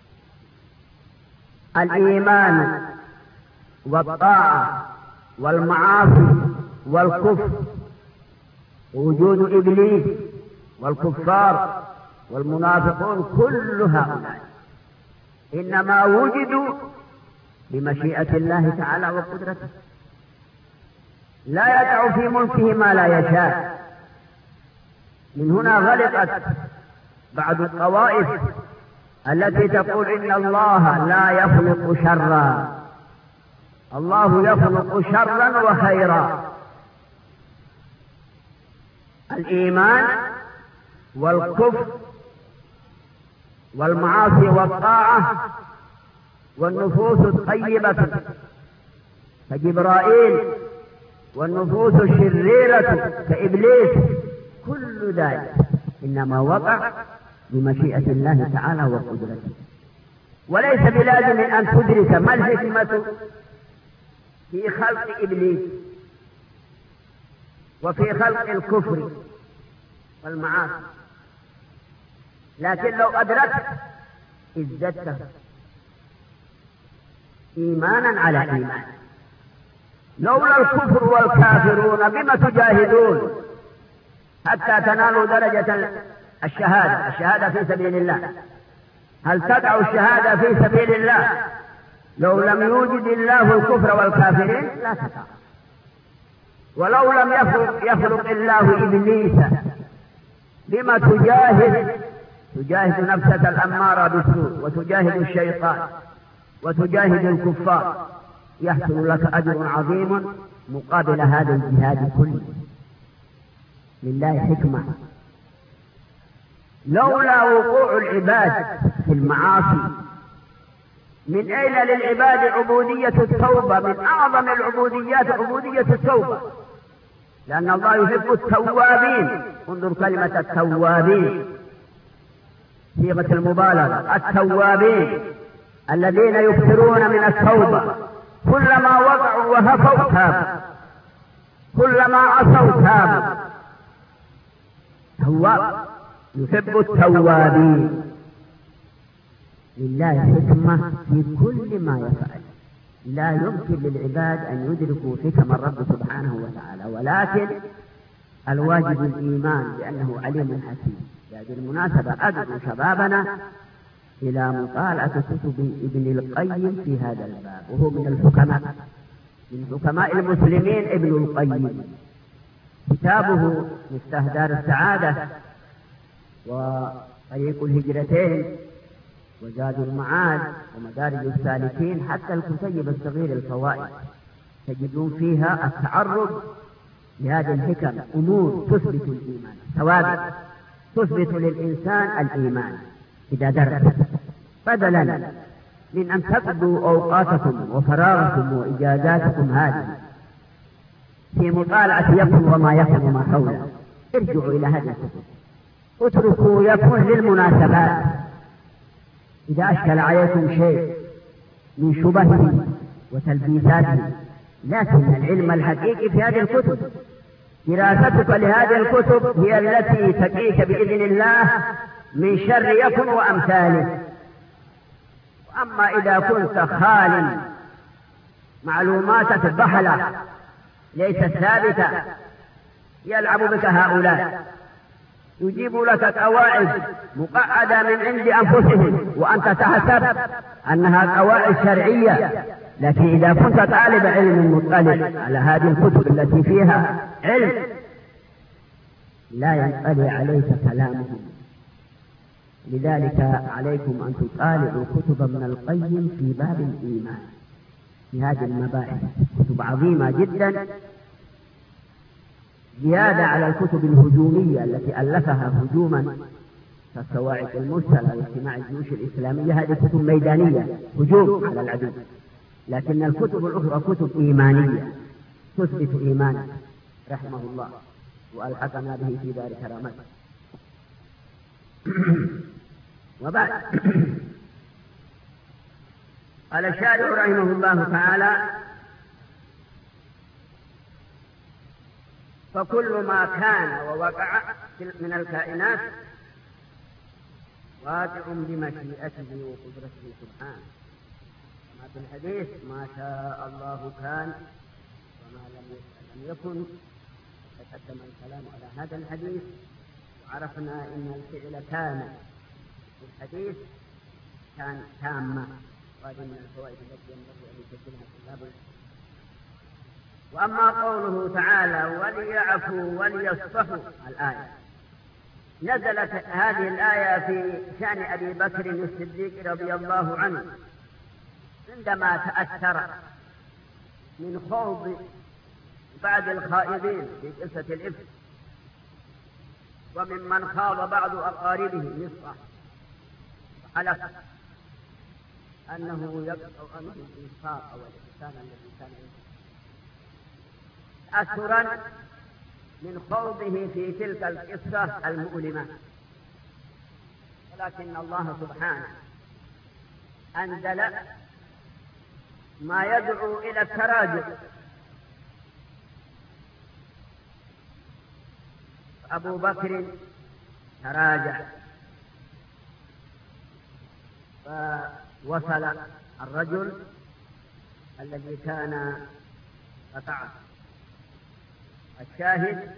الإيمان والطاعة والمعاصي والكفر، وجود إبليس والكفار والمنافقون، كل هؤلاء إنما وجدوا بمشيئة الله تعالى وقدرته، لا يقع في ملكه ما لا يشاء. من هنا غلطت بعض الطوائف التي تقول إن الله لا يخلق شرا، الله يخلق شرا وخيرا. الإيمان والكفر والمعاصي والطاعة والنفوس الطيبة كجبرائيل والنفوس الشريرة كإبليس، كل ذلك إنما وقع بمشيئة الله تعالى وقدرته. وليس بلازم أن تدرك ما الحكمة في خلق إبليس وفي خلق الكفر والمعاصي، لكن لو أدركت ازددت إيمانا على إيمان. لولا الكفر والكافرون بما تجاهدون حتى تنالوا درجة الشهادة في سبيل الله؟ هل تدع الشهادة في سبيل الله لو لم يوجد الله الكفر والكافرين؟ لا تدع. ولو لم يخلق الله إبليس بما تجاهد نفسك الأمارة بالسوء، وتجاهد الشيطان، وتجاهد الكفار، يحصل لك أجر عظيم مقابل هذا الجهاد كله. لله حكمة. لولا وقوع العباد في المعاصي، من أين للعباد عبودية التوبة؟ من أعظم العبوديات عبودية التوبة، لأن الله يحب التوابين. انظر كلمة التوابين، صيغة المبالغة، التوابين الذين يكثرون من التوبة، كلما وقعوا وهفوا تابوا، كلما عصوا تابوا. تواب يحب التوابين. لله حكمة في كل ما يفعل، لا يمكن للعباد أن يدركوا حكم الرب سبحانه وتعالى، ولكن الواجب الإيمان بأنه عليم حكيم. بهذه المناسبة أدعو شبابنا إلى مطالعة كتب ابن القيم في هذا الباب، وهو من حكماء المسلمين. ابن القيم كتابه مفتاح دار السعادة وطريق الهجرتين وزاد المعاد ومدارج السالكين، حتى الكتيب الصغير الفوائد، تجدون فيها التعرض لهذه الحكم، أمور تثبت الإيمان، ثوابت تثبت للإنسان الإيمان إذا درس، بدلا من أن تقضوا أوقاتكم وفراغكم وإجازاتكم هذه في مطالعة يكن وما يكن وما حوله. ارجعوا إلى هذه الكتب، اتركوا يكن للمناسبات، إذا أشكل عليكم شيء من شبهه وتلبيساته، لكن العلم الحقيقي في هذه الكتب. دراستك لهذه الكتب هي التي تقيك بإذن الله من شر يكن وأمثاله. وأما إذا كنت خال معلوماتك ضحلة ليست ثابتة، يلعب بك هؤلاء، يجيب لك قواعد مقعدة من عند أنفسهم وأنت تحسب أنها قواعد شرعية. لكن إذا كنت طالب علم مطلع على هذه الكتب التي فيها علم لا ينطلي عليك كلامهم. لذلك عليكم أن تطالعوا كتب ابن القيم في باب الإيمان في هذه المباحث، كتب عظيمة جدا زيادة على الكتب الهجومية التي ألفها هجوما كالصواعق المرسلة واجتماع الجيوش الإسلامية. هذه كتب ميدانية هجوم على العدو، لكن الكتب الأخرى كتب إيمانية تثبت إيمانك رحمه الله وألحقنا به في دار كرامته. وبعد قال الشارع رحمه الله تعالى: فكل ما كان ووقع من الكائنات واقع بمشيئته وقدرته سبحانه. ما في الحديث: ما شاء الله كان وما لم يكن. تقدم الكلام على هذا الحديث وعرفنا ان الفعل كان في الحديث كان تامة، وهذه من الفوائد التي ينبغي ان يسجلها طلاب العلم. واما قوله تعالى: وليعفوا وليصفحوا، الآية نزلت هذه الآية في شأن أبي بكر الصديق رضي الله عنه عندما تأثر من خوض بعض الخائضين في قصة الإفك، وممن خاض بعض أقاربه مصطح وحلف أنه يقطع عنه الإنفاق والإحسان الذي كان تأثرا من خوضه في تلك القصة المؤلمة. ولكن الله سبحانه أنزل ما يدعو إلى التراجع. أبو بكر تراجع فوصل الرجل الذي كان قطعه. الشاهد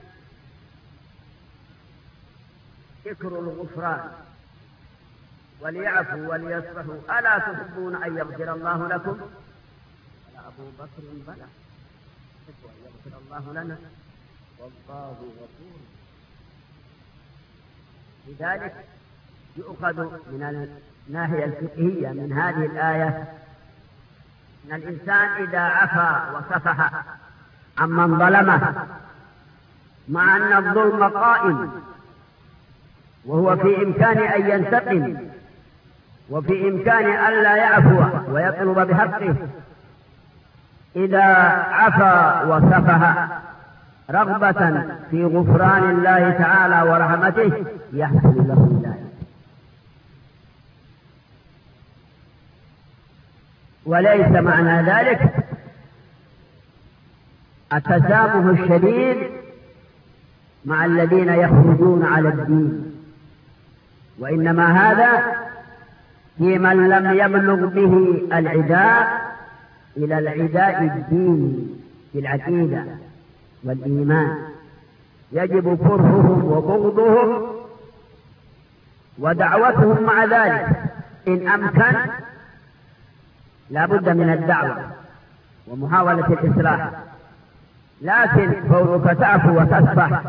ذكر الغفران: وليعفوا وليصفحوا ألا تحبون أن يغفر الله لكم؟ قال أبو بكر: بلى، نحب أن يغفر الله لنا والله غفور. لذلك يؤخذ من الناحية الفقهية من هذه الآية أن الإنسان إذا عفا وصفح عمن ظلمه، مع أن الظلم قائم وهو في إمكان أن ينتقم وفي إمكان أن لا يعفو ويطلب بحقه، إذا عفا وصفح رغبة في غفران الله تعالى ورحمته يحصل له ذلك. وليس معنى ذلك التسامح الشديد مع الذين يخرجون على الدين، وإنما هذا في من لم يبلغ به العداء إلى العداء الديني في العقيدة والإيمان. يجب كرههم وبغضهم ودعوتهم مع ذلك إن أمكن. لا بد من الدعوة ومحاولة الإصلاح، لكن كونك تعفو وتصفح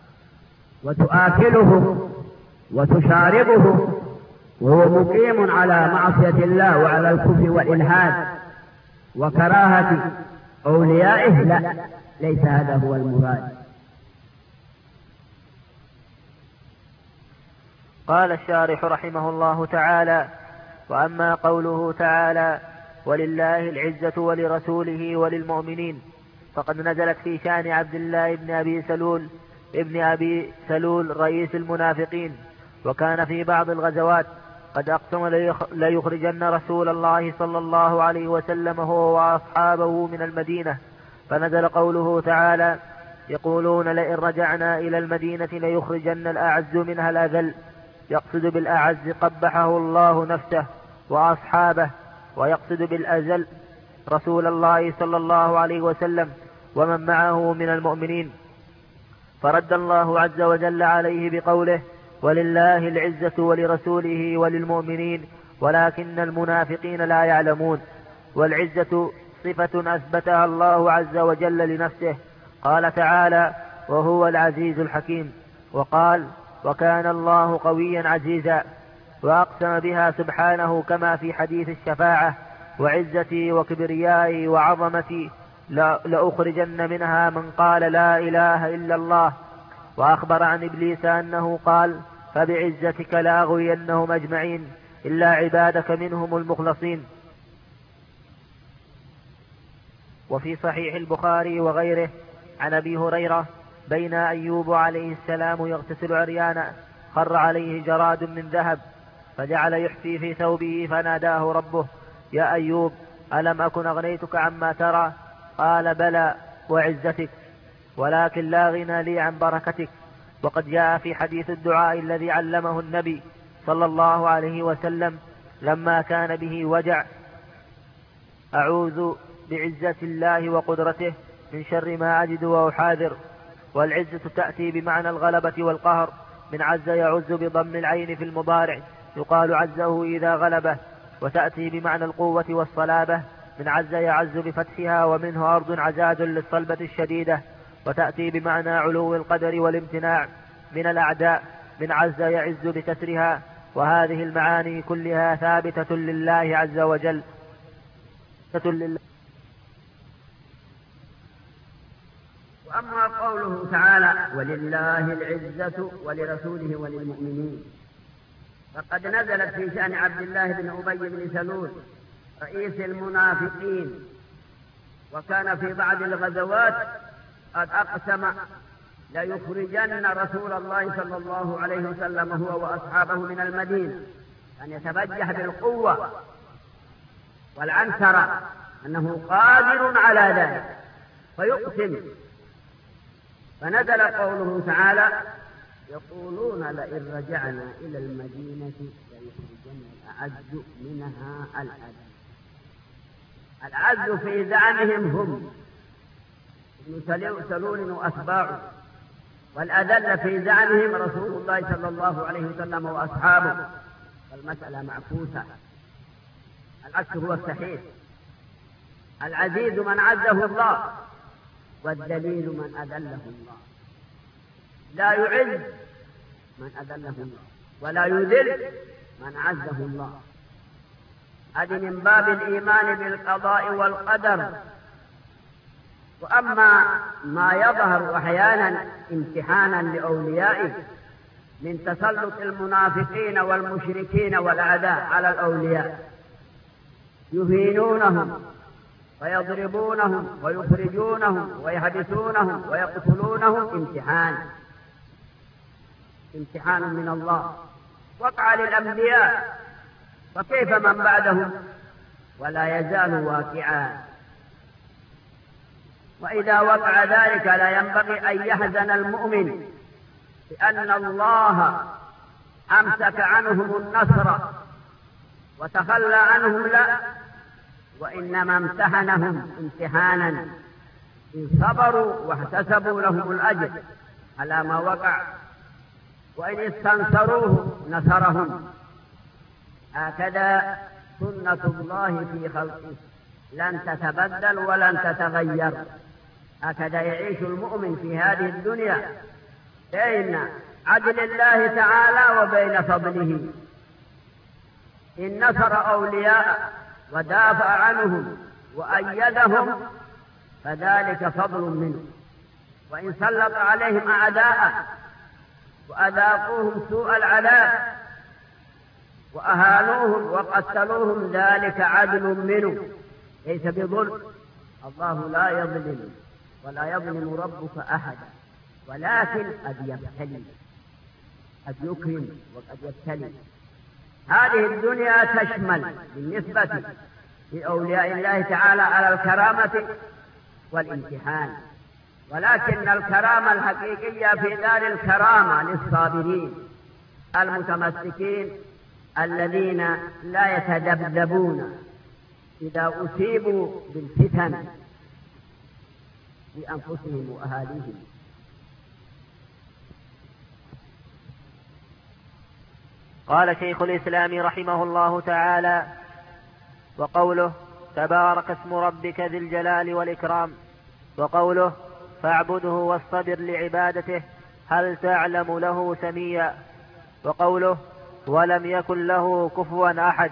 وتآكله وتشاربه وهو مقيم على معصية الله وعلى الكفر والإلحاد وكراهة أوليائه، لا، ليس هذا هو المراد. قال الشارح رحمه الله تعالى: وأما قوله تعالى: ولله العزة ولرسوله وللمؤمنين، فقد نزلت في شأن عبد الله بن أبي سلول رئيس المنافقين، وكان في بعض الغزوات قد أقسم ليخرجن رسول الله صلى الله عليه وسلم هو وأصحابه من المدينة. فنزل قوله تعالى: يقولون لئن رجعنا إلى المدينة ليخرجن الأعز منها الأذل. يقصد بالأعز قبحه الله نفسه وأصحابه، ويقصد بالأذل رسول الله صلى الله عليه وسلم ومن معه من المؤمنين. فرد الله عز وجل عليه بقوله: ولله العزة ولرسوله وللمؤمنين ولكن المنافقين لا يعلمون. والعزة صفة أثبتها الله عز وجل لنفسه، قال تعالى: وهو العزيز الحكيم. وقال: وكان الله قويا عزيزا. وأقسم بها سبحانه كما في حديث الشفاعة: وعزتي وكبريائي وعظمتي لأخرجن منها من قال لا إله إلا الله. وأخبر عن إبليس أنه قال: فبعزتك لأغوينهم أجمعين إلا عبادك منهم المخلصين. وفي صحيح البخاري وغيره عن أبي هريرة: بين أيوب عليه السلام يغتسل عريانا خر عليه جراد من ذهب فجعل يحفي في ثوبه فناداه ربه: يا أيوب ألم أكن أغنيتك عما ترى؟ قال: بلى وعزتك، ولكن لا غنى لي عن بركتك. وقد جاء في حديث الدعاء الذي علمه النبي صلى الله عليه وسلم لما كان به وجع: أعوذ بعزة الله وقدرته من شر ما أجد وأحاذر. والعزة تأتي بمعنى الغلبة والقهر، من عز يعز بضم العين في المضارع، يقال عزه إذا غلبه. وتأتي بمعنى القوة والصلابة، من عز يعز بفتحها، ومنه أرض عزاز للصلبة الشديدة. وتأتي بمعنى علو القدر والامتناع من الأعداء، من عز يعز بكسرها. وهذه المعاني كلها ثابتة لله عز وجل. وأما قوله تعالى: ولله العزة ولرسوله وللمؤمنين، فقد نزلت في شأن عبد الله بن أبي بن سلول رئيس المنافقين، وكان في بعض الغزوات قد أقسم ليخرجن رسول الله صلى الله عليه وسلم هو وأصحابه من المدينة، أن يتبجح بالقوة والعنترة أنه قادر على ذلك فيقسم. فنزل قوله تعالى: يقولون لئن رجعنا إلى المدينة ليخرجن الأعز منها الأذل. الأعز في زعمهم هم ابن سلول وأتباعه، والأذل في زعمهم رسول الله صلى الله عليه وسلم وأصحابه. والمسألة معكوسة، العكس هو الصحيح. العزيز من عزه الله، والذليل من أذله الله. لا يعز من أذله الله، ولا يذل من عزه الله. هذه من باب الإيمان بالقضاء والقدر. وأما ما يظهر أحيانا امتحانا لأوليائه من تسلط المنافقين والمشركين والأعداء على الأولياء، يهينونهم ويضربونهم ويخرجونهم ويحبسونهم ويقتلونهم، امتحان من الله وقع للأنبياء، فكيف من بعدهم؟ ولا يزال واقعا. وإذا وقع ذلك لا ينبغي أن يحزن المؤمن لأن الله أمسك عنهم النصر وتخلى عنهم، لا، وإنما امتحنهم امتحانا إن صبروا واحتسبوا لهم الأجر على ما وقع، وإن استنصروه نصرهم. هكذا سنة الله في خلقه، لن تتبدل ولن تتغير. هكذا يعيش المؤمن في هذه الدنيا بين عدل الله تعالى وبين فضله. إن نصر أولياء ودافع عنهم وأيدهم فذلك فضل منه، وإن سلط عليهم أعداء وأذاقوهم سوء العذاب وأهانوهم وقتلوهم ذلك عدل منه، ليس بظلم. الله لا يظلم ولا يظلم ربك أحدا، ولكن قد يبتلي، قد يكرم وقد يبتلي. هذه الدنيا تشمل بالنسبة لأولياء الله تعالى على الكرامة والامتحان، ولكن الكرامة الحقيقية في دار الكرامة للصابرين المتمسكين الذين لا يتذبذبون إذا أصيبوا بالفتن لأنفسهم وأهاليهم. قال شيخ الإسلام رحمه الله تعالى: وقوله تبارك اسم ربك ذي الجلال والإكرام، وقوله فاعبده واصطبر لعبادته هل تعلم له سميا، وقوله ولم يكن له كفوا أحد.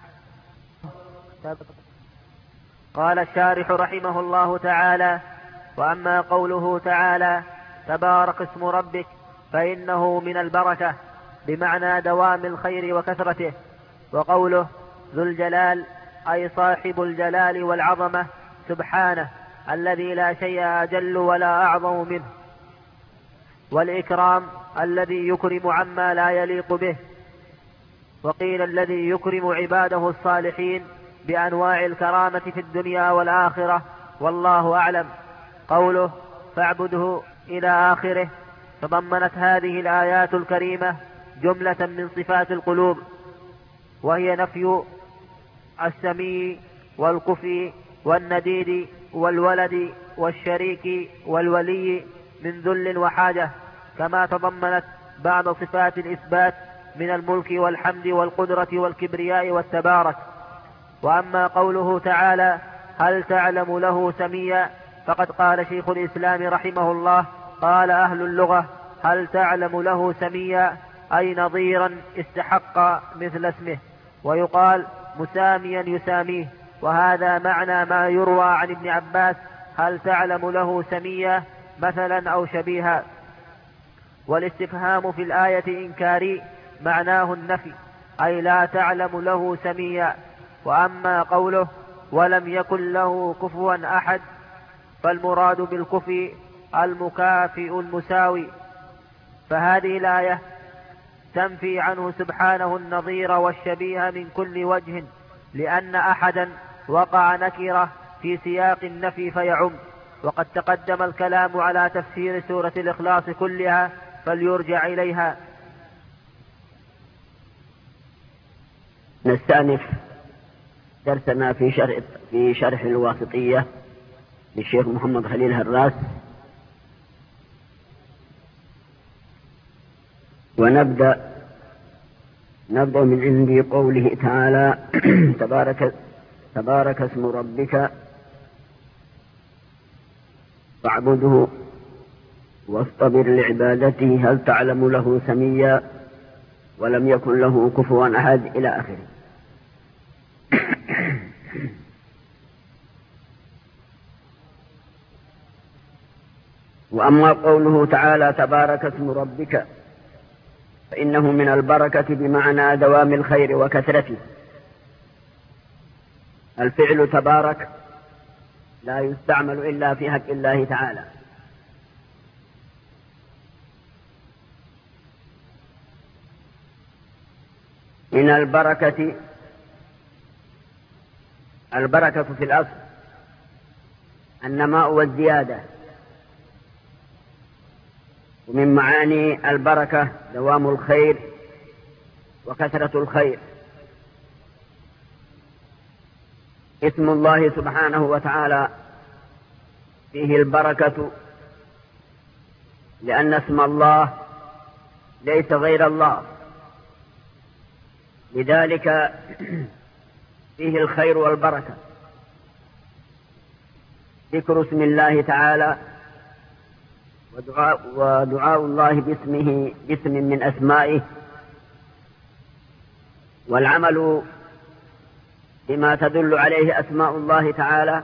قال الشارح رحمه الله تعالى: وأما قوله تعالى تبارك اسم ربك فإنه من البركة بمعنى دوام الخير وكثرته، وقوله ذو الجلال أي صاحب الجلال والعظمة سبحانه الذي لا شيء أجل ولا أعظم منه، والإكرام الذي يكرم عما لا يليق به، وقيل الذي يكرم عباده الصالحين بأنواع الكرامة في الدنيا والآخرة، والله أعلم. قوله فاعبده إلى آخره تضمنت هذه الآيات الكريمة جملة من صفات القلوب، وهي نفي السمي والكفي والنديد والولد والشريك والولي من ذل وحاجة، كما تضمنت بعض صفات الإثبات من الملك والحمد والقدرة والكبرياء والتبارك. وأما قوله تعالى هل تعلم له سميا، فقد قال شيخ الإسلام رحمه الله: قال أهل اللغة هل تعلم له سميا أي نظيرا استحق مثل اسمه، ويقال مساميا يساميه، وهذا معنى ما يروى عن ابن عباس هل تعلم له سميا مثلا أو شبيها. والاستفهام في الآية إنكاري معناه النفي أي لا تعلم له سميا. وأما قوله ولم يكن له كفوا أحد فالمراد بالكفي المكافئ المساوي، فهذه الآية تنفي عنه سبحانه النظير والشبيه من كل وجه، لأن أحدا وقع نكرة في سياق النفي فيعم، وقد تقدم الكلام على تفسير سورة الإخلاص كلها فليرجع إليها. نستأنف درسنا في شرح الواسطية للشيخ محمد خليل هراس، ونبدأ من عند قوله تعالى تبارك اسم ربك فاعبده واصطبر لعبادته هل تعلم له سميا ولم يكن له كفوا أحد إلى آخره. وأما قوله تعالى تبارك اسم ربك فإنه من البركة بمعنى دوام الخير وكثرته. الفعل تبارك لا يستعمل إلا في حق الله تعالى، من البركة في الأصل النماء والزيادة، ومن معاني البركة دوام الخير وكثرة الخير. اسم الله سبحانه وتعالى فيه البركة، لأن اسم الله ليس غير الله، لذلك فيه الخير والبركة. ذكر اسم الله تعالى ودعاء الله باسم من أسمائه، والعمل بما تدل عليه أسماء الله تعالى،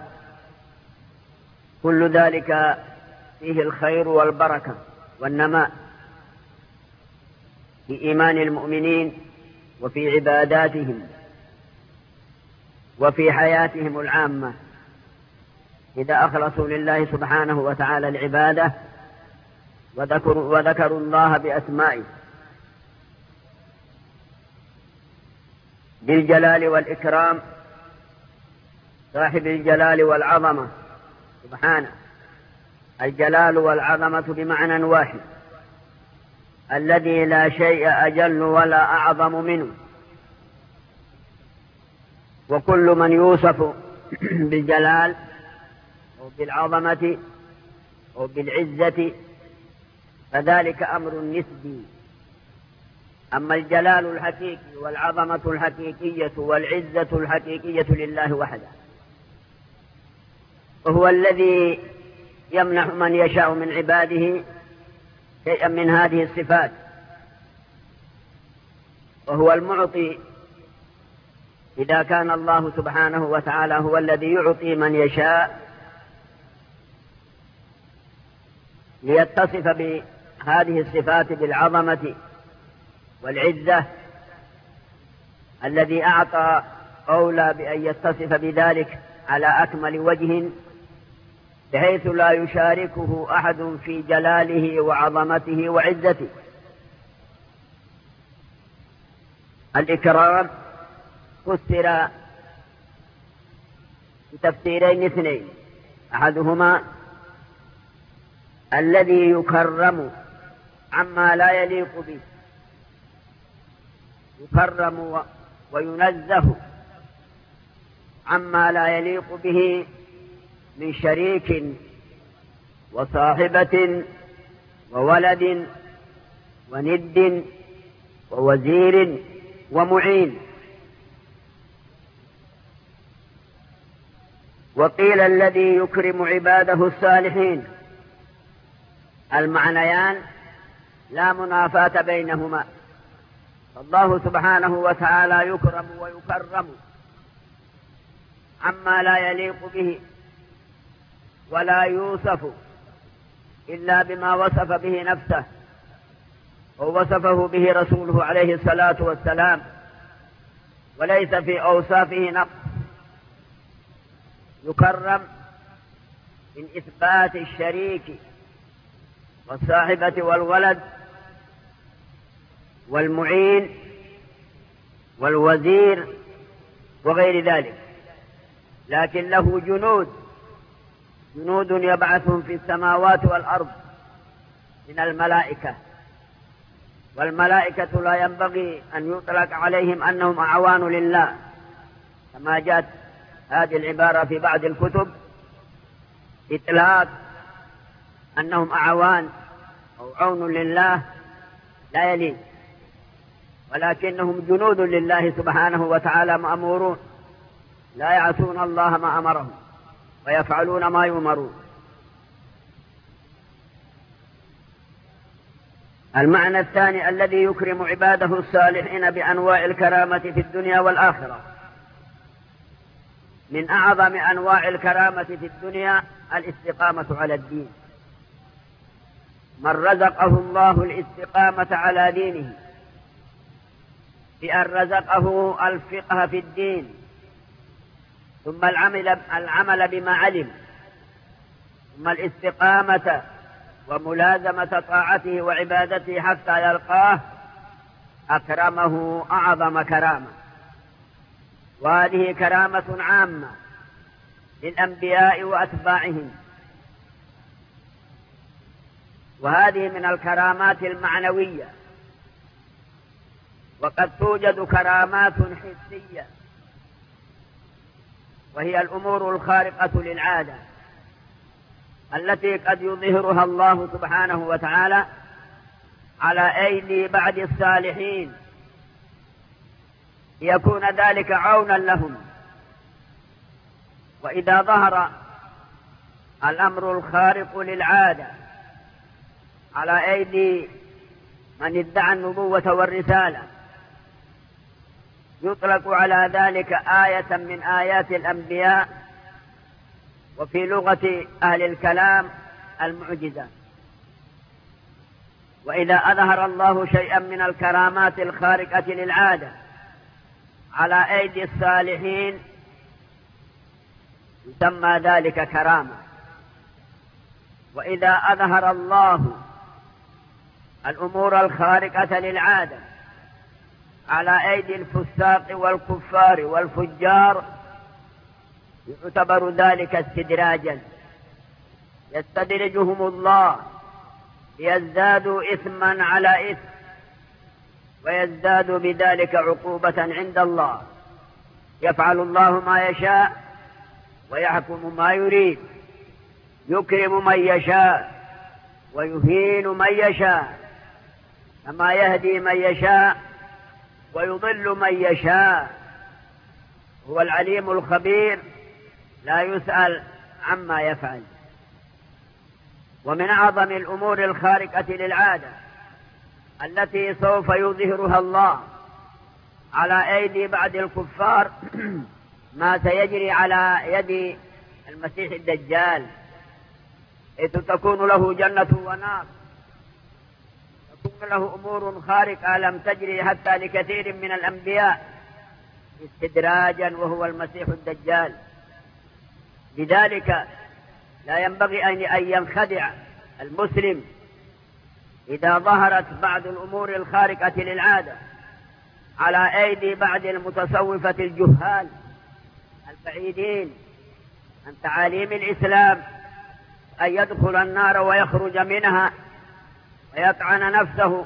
كل ذلك فيه الخير والبركة والنماء في إيمان المؤمنين وفي عباداتهم وفي حياتهم العامة إذا أخلصوا لله سبحانه وتعالى العبادة وذكروا الله بأسمائه. بالجلال والإكرام، صاحب الجلال والعظمة سبحانه. الجلال والعظمة بمعنى واحد، الذي لا شيء أجل ولا أعظم منه. وكل من يوصف بالجلال أو بالعظمة أو بالعزة فذلك أمر نسبي. أما الجلال الحقيقي والعظمة الحقيقية والعزة الحقيقية لله وحده، وهو الذي يمنح من يشاء من عباده شيئا من هذه الصفات، وهو المعطي. إذا كان الله سبحانه وتعالى هو الذي يعطي من يشاء ليتصف بهذه الصفات بالعظمة والعزة، الذي أعطى أولى بأن يتصف بذلك على أكمل وجه، بحيث لا يشاركه أحد في جلاله وعظمته وعزته. الإكرام فسر بتفسيرين اثنين، أحدهما الذي يكرم عما لا يليق به، يكرم وينزه عما لا يليق به من شريك وصاحبة وولد وند ووزير ومعين. وقيل الذي يكرم عباده الصالحين. المعنيان لا منافاة بينهما، فالله سبحانه وتعالى يكرم ويكرم عما لا يليق به، ولا يوصف إلا بما وصف به نفسه ووصفه به رسوله عليه الصلاة والسلام، وليس في أوصافه نقص. يكرم من إثبات الشريك والصاحبة والولد والمعين والوزير وغير ذلك، لكن له جنود يبعثهم في السماوات والأرض من الملائكة، والملائكة لا ينبغي أن يطلق عليهم أنهم أعوان لله، كما جاءت هذه العبارة في بعض الكتب، إطلاق أنهم أعوان أو عون لله لا يليق، ولكنهم جنود لله سبحانه وتعالى مأمورون، لا يعصون الله ما أمرهم ويفعلون ما يؤمرون. المعنى الثاني الذي يكرم عباده الصالحين بأنواع الكرامة في الدنيا والآخرة. من أعظم أنواع الكرامة في الدنيا الاستقامة على الدين. من رزقه الله الاستقامة على دينه بأن رزقه الفقه في الدين، ثم العمل بما علم، ثم الاستقامة وملازمة طاعته وعبادته حتى يلقاه، أكرمه أعظم كرامة. وهذه كرامة عامة للأنبياء وأتباعهم، وهذه من الكرامات المعنوية. وقد توجد كرامات حسية، وهي الأمور الخارقة للعادة التي قد يظهرها الله سبحانه وتعالى على أيدي بعض الصالحين ليكون ذلك عونا لهم. وإذا ظهر الأمر الخارق للعادة على أيدي من ادعى النبوة والرسالة يطلق على ذلك آية من آيات الأنبياء، وفي لغة أهل الكلام المعجزة. وإذا أظهر الله شيئا من الكرامات الخارقة للعادة على أيدي الصالحين يسمى ذلك كرامة. وإذا أظهر الله الأمور الخارقة للعادة على أيدي الفساق والكفار والفجار يعتبر ذلك استدراجا، يستدرجهم الله ليزدادوا إثما على إثم، ويزدادوا بذلك عقوبة عند الله. يفعل الله ما يشاء ويحكم ما يريد، يكرم من يشاء ويهين من يشاء، كما يهدي من يشاء ويضل من يشاء. هو العليم الخبير لا يسأل عما يفعل. ومن أعظم الأمور الخارقة للعادة التي سوف يظهرها الله على أيدي بعض الكفار ما سيجري على يد المسيح الدجال، حيث تكون له جنة ونار، تكون له أمور خارقة لم تجري حتى لكثير من الأنبياء استدراجا، وهو المسيح الدجال. لذلك لا ينبغي أن ينخدع المسلم إذا ظهرت بعض الأمور الخارقة للعادة على أيدي بعض المتصوفة الجهال البعيدين عن تعاليم الإسلام، أن يدخل النار ويخرج منها ويطعن نفسه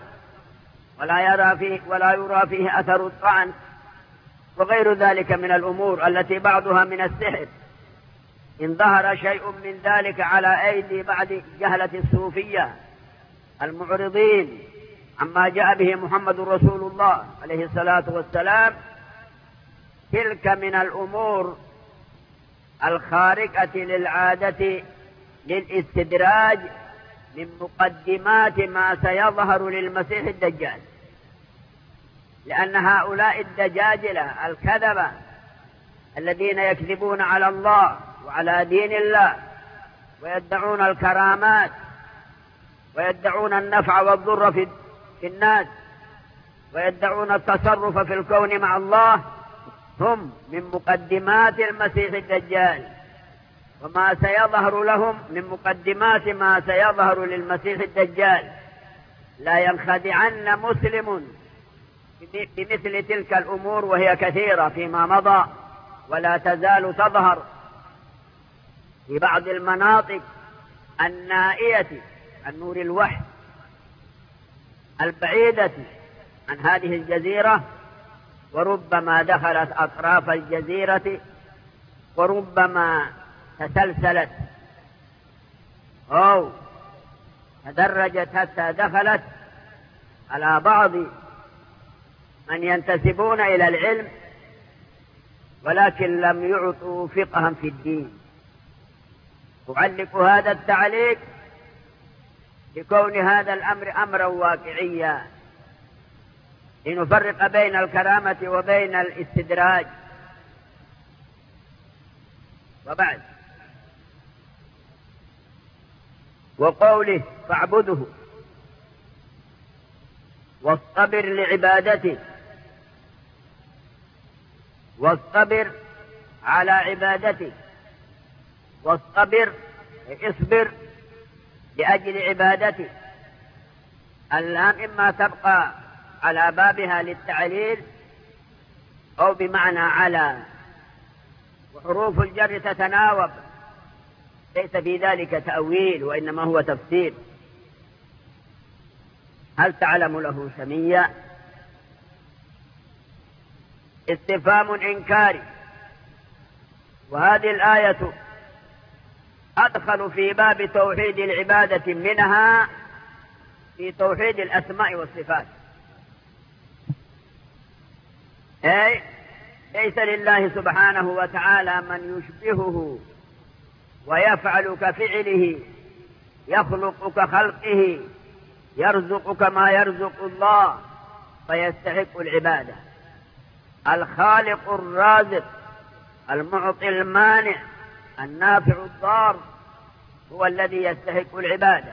ولا يرى فيه أثر الطعن، وغير ذلك من الأمور التي بعضها من السحر. إن ظهر شيء من ذلك على أيدي بعض جهلة الصوفية المعرضين عما جاء به محمد رسول الله عليه الصلاة والسلام، تلك من الأمور الخارقة للعادة للاستدراج من مقدمات ما سيظهر للمسيح الدجال. لأن هؤلاء الدجاجلة الكذبة الذين يكذبون على الله وعلى دين الله ويدعون الكرامات ويدعون النفع والضر في الناس ويدعون التصرف في الكون مع الله، هم من مقدمات المسيح الدجال، وما سيظهر لهم من مقدمات ما سيظهر للمسيح الدجال. لا ينخدعن مسلم بمثل تلك الأمور، وهي كثيرة فيما مضى ولا تزال تظهر في بعض المناطق النائية عن نور الوحي البعيدة عن هذه الجزيرة، وربما دخلت أطراف الجزيرة، وربما تسلسلت أو تدرجت حتى دخلت على بعض من ينتسبون إلى العلم ولكن لم يعطوا فقها في الدين. أعلق هذا التعليق لكون هذا الأمر أمرا واقعيا، لنفرق بين الكرامة وبين الاستدراج. وبعد، وقوله فاعبده واصطبر لعبادته، واصطبر على عبادته، واصطبر اصبر لأجل عبادته. اللام إما تبقى على بابها للتعليل أو بمعنى على، وحروف الجر تتناوب، ليس في ذلك تأويل وإنما هو تفسير. هل تعلم له سميا؟ استفهام إنكاري. وهذه الآية أدخل في باب توحيد العبادة منها في توحيد الأسماء والصفات. أي ليس لله سبحانه وتعالى من يشبهه ويفعل كفعله، يخلق كخلقه، يرزق كما يرزق الله، فيستحق العبادة. الخالق الرازق المعطي المانع النافع الضار هو الذي يستحق العبادة،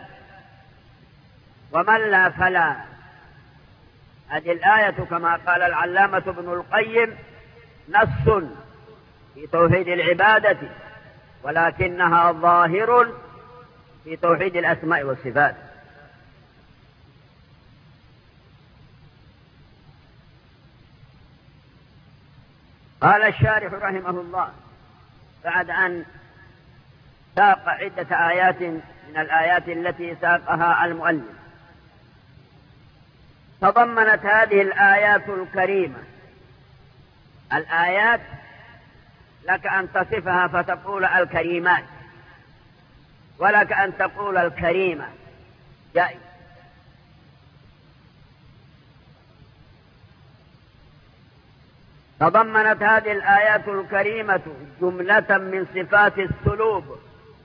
ومن لا فلا. هذه الآية كما قال العلامة ابن القيم نص في توحيد العبادة، ولكنها ظاهر في توحيد الأسماء والصفات. قال الشارح رحمه الله بعد أن ساق عدة آيات من الآيات التي ساقها المؤلف: تضمنت هذه الآيات الكريمة، الآيات لك أن تصفها فتقول الكريمات، ولك أن تقول الكريمة جائز. تضمنت هذه الآيات الكريمة جملة من صفات السلوب،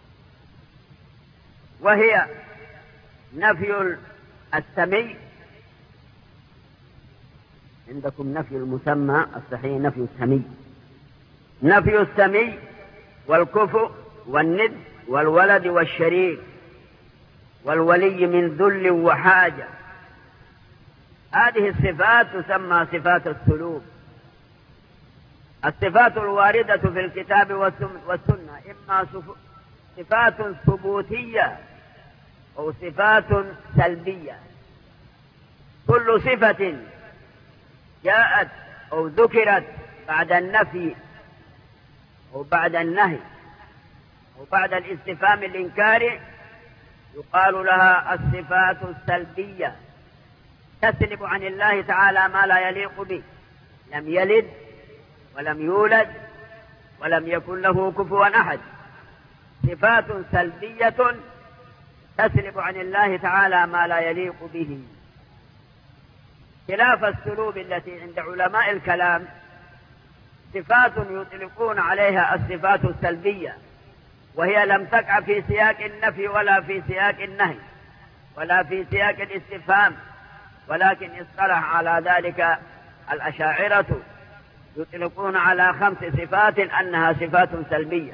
وهي نفي السمي، عندكم نفي المسمى، الصحيح نفي السمي، نفي السمي والكفء والند والولد والشريك والولي من ذل وحاجة. هذه الصفات تسمى صفات السلوب. الصفات الواردة في الكتاب والسنة إما صفات ثبوتية أو صفات سلبية. كل صفة جاءت أو ذكرت بعد النفي أو بعد النهي أو بعد الاستفهام الإنكاري يقال لها الصفات السلبية، تسلب عن الله تعالى ما لا يليق به، لم يلد ولم يولد ولم يكن له كفوا أحد. صفات سلبية تسلب عن الله تعالى ما لا يليق به، خلاف السلوب التي عند علماء الكلام صفات يطلقون عليها الصفات السلبية، وهي لم تقع في سياق النفي ولا في سياق النهي ولا في سياق الاستفهام، ولكن اصطلح على ذلك الأشاعرة، يطلقون على 5 صفات أنها صفات سلبية،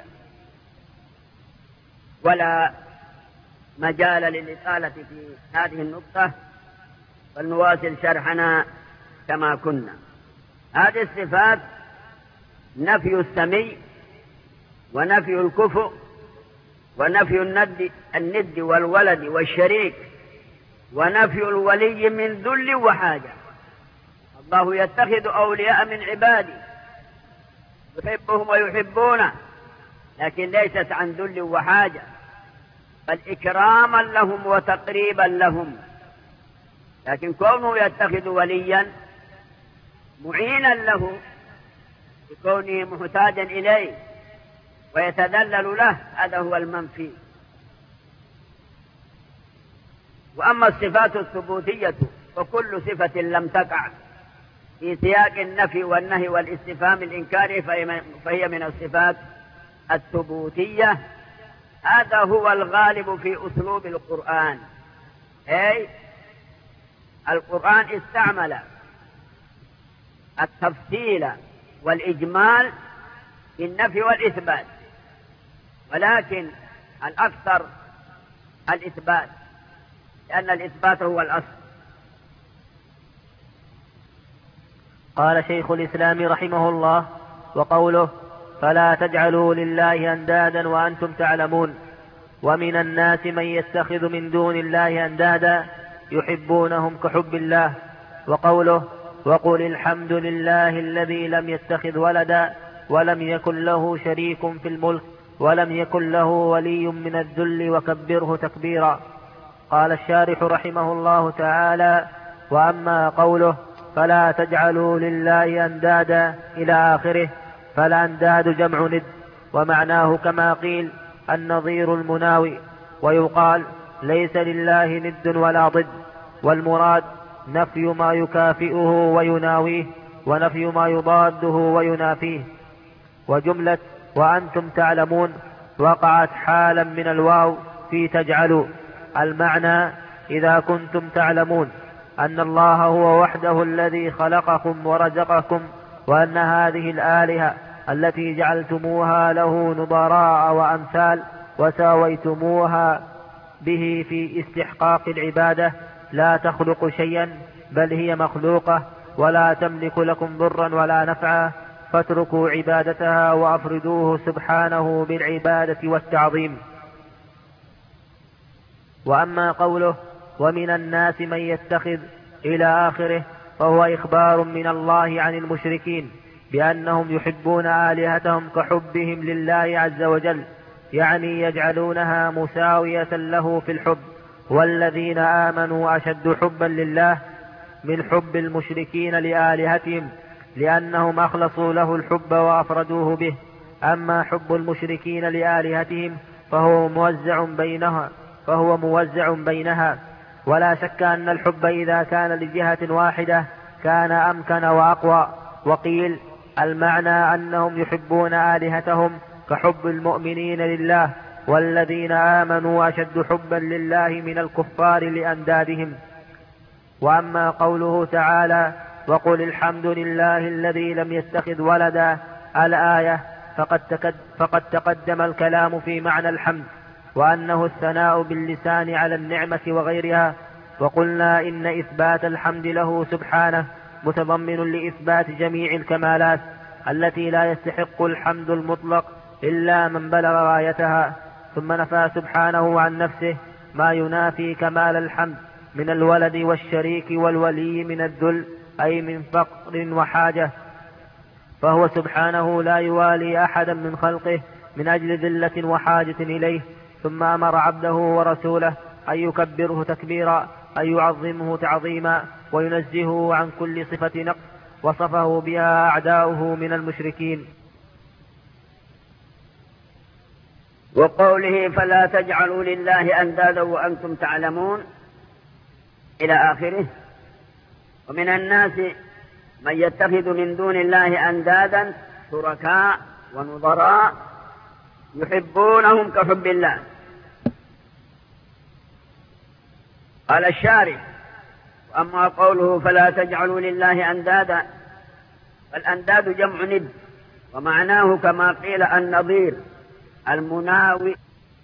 ولا مجال للإطالة في هذه النقطة، فلنواصل شرحنا كما كنا. هذه الصفات نفي السمي ونفي الكفء ونفي الند والولد والشريك ونفي الولي من ذل وحاجة. الله يتخذ أولياء من عباده يحبهم ويحبونه، لكن ليست عن ذل وحاجة، بل إكراما لهم وتقريبا لهم. لكن كونه يتخذ وليا معينا له بكونه محتاجا إليه ويتذلل له، هذا هو المنفي. وأما الصفات الثبوتية فكل صفة لم تقع في سياق النفي والنهي والاستفهام الإنكاري فهي من الصفات الثبوتية. هذا هو الغالب في أسلوب القرآن، أي القرآن استعمل التفصيل والإجمال في النفي والإثبات، ولكن الأكثر الإثبات، لأن الإثبات هو الأصل. قال شيخ الإسلام رحمه الله: وقوله فلا تجعلوا لله أندادا وأنتم تعلمون: ومن الناس من يتخذ من دون الله أندادا يحبونهم كحب الله. وقوله وقل الحمد لله الذي لم يتخذ ولدا ولم يكن له شريك في الملك ولم يكن له ولي من الذل وكبره تكبيرا. قال الشارح رحمه الله تعالى: وأما قوله فلا تجعلوا لله أندادا إلى آخره، فالأنداد جمع ند، ومعناه كما قيل النظير المناوي، ويقال ليس لله ند ولا ضد، والمراد نفي ما يكافئه ويناويه ونفي ما يضاده وينافيه. وجملة وأنتم تعلمون وقعت حالا من الواو في تجعلوا، المعنى إذا كنتم تعلمون أن الله هو وحده الذي خلقكم ورزقكم، وأن هذه الآلهة التي جعلتموها له نظراء وأمثال وساويتموها به في استحقاق العبادة لا تخلق شيئا، بل هي مخلوقة ولا تملك لكم ضرا ولا نفعا، فاتركوا عبادتها وأفردوه سبحانه بالعبادة والتعظيم. وأما قوله ومن الناس من يتخذ إلى آخره، فهو إخبار من الله عن المشركين بأنهم يحبون آلهتهم كحبهم لله عز وجل، يعني يجعلونها مساوية له في الحب. والذين آمنوا أشد حبا لله من حب المشركين لآلهتهم، لأنهم أخلصوا له الحب وأفردوه به. أما حب المشركين لآلهتهم فهو موزع بينها. ولا شك أن الحب إذا كان لجهة واحدة كان أمكن وأقوى. وقيل المعنى أنهم يحبون آلهتهم كحب المؤمنين لله، والذين آمنوا أشد حبا لله من الكفار لأندادهم. وأما قوله تعالى وقل الحمد لله الذي لم يتخذ ولدا الآية، فقد تقدم الكلام في معنى الحمد، وأنه الثناء باللسان على النعمة وغيرها. وقلنا إن إثبات الحمد له سبحانه متضمن لإثبات جميع الكمالات التي لا يستحق الحمد المطلق إلا من بلغ غايتها. ثم نفى سبحانه عن نفسه ما ينافي كمال الحمد من الولد والشريك والولي من الذل، أي من فقر وحاجة، فهو سبحانه لا يوالي أحدا من خلقه من أجل ذلة وحاجة إليه. ثم أمر عبده ورسوله أن يكبره تكبيرا، أن يعظمه تعظيما، وينزهه عن كل صفة نقص وصفه بها أعداؤه من المشركين. وقوله فلا تجعلوا لله أندادا وأنتم تعلمون إلى آخره. ومن الناس من يتخذ من دون الله أندادا شركاء ونظراء يحبونهم كحب الله. قال الشارح وأما قوله فلا تجعلوا لله أندادا، فالأنداد جمع ند، ومعناه كما قيل النظير المناوي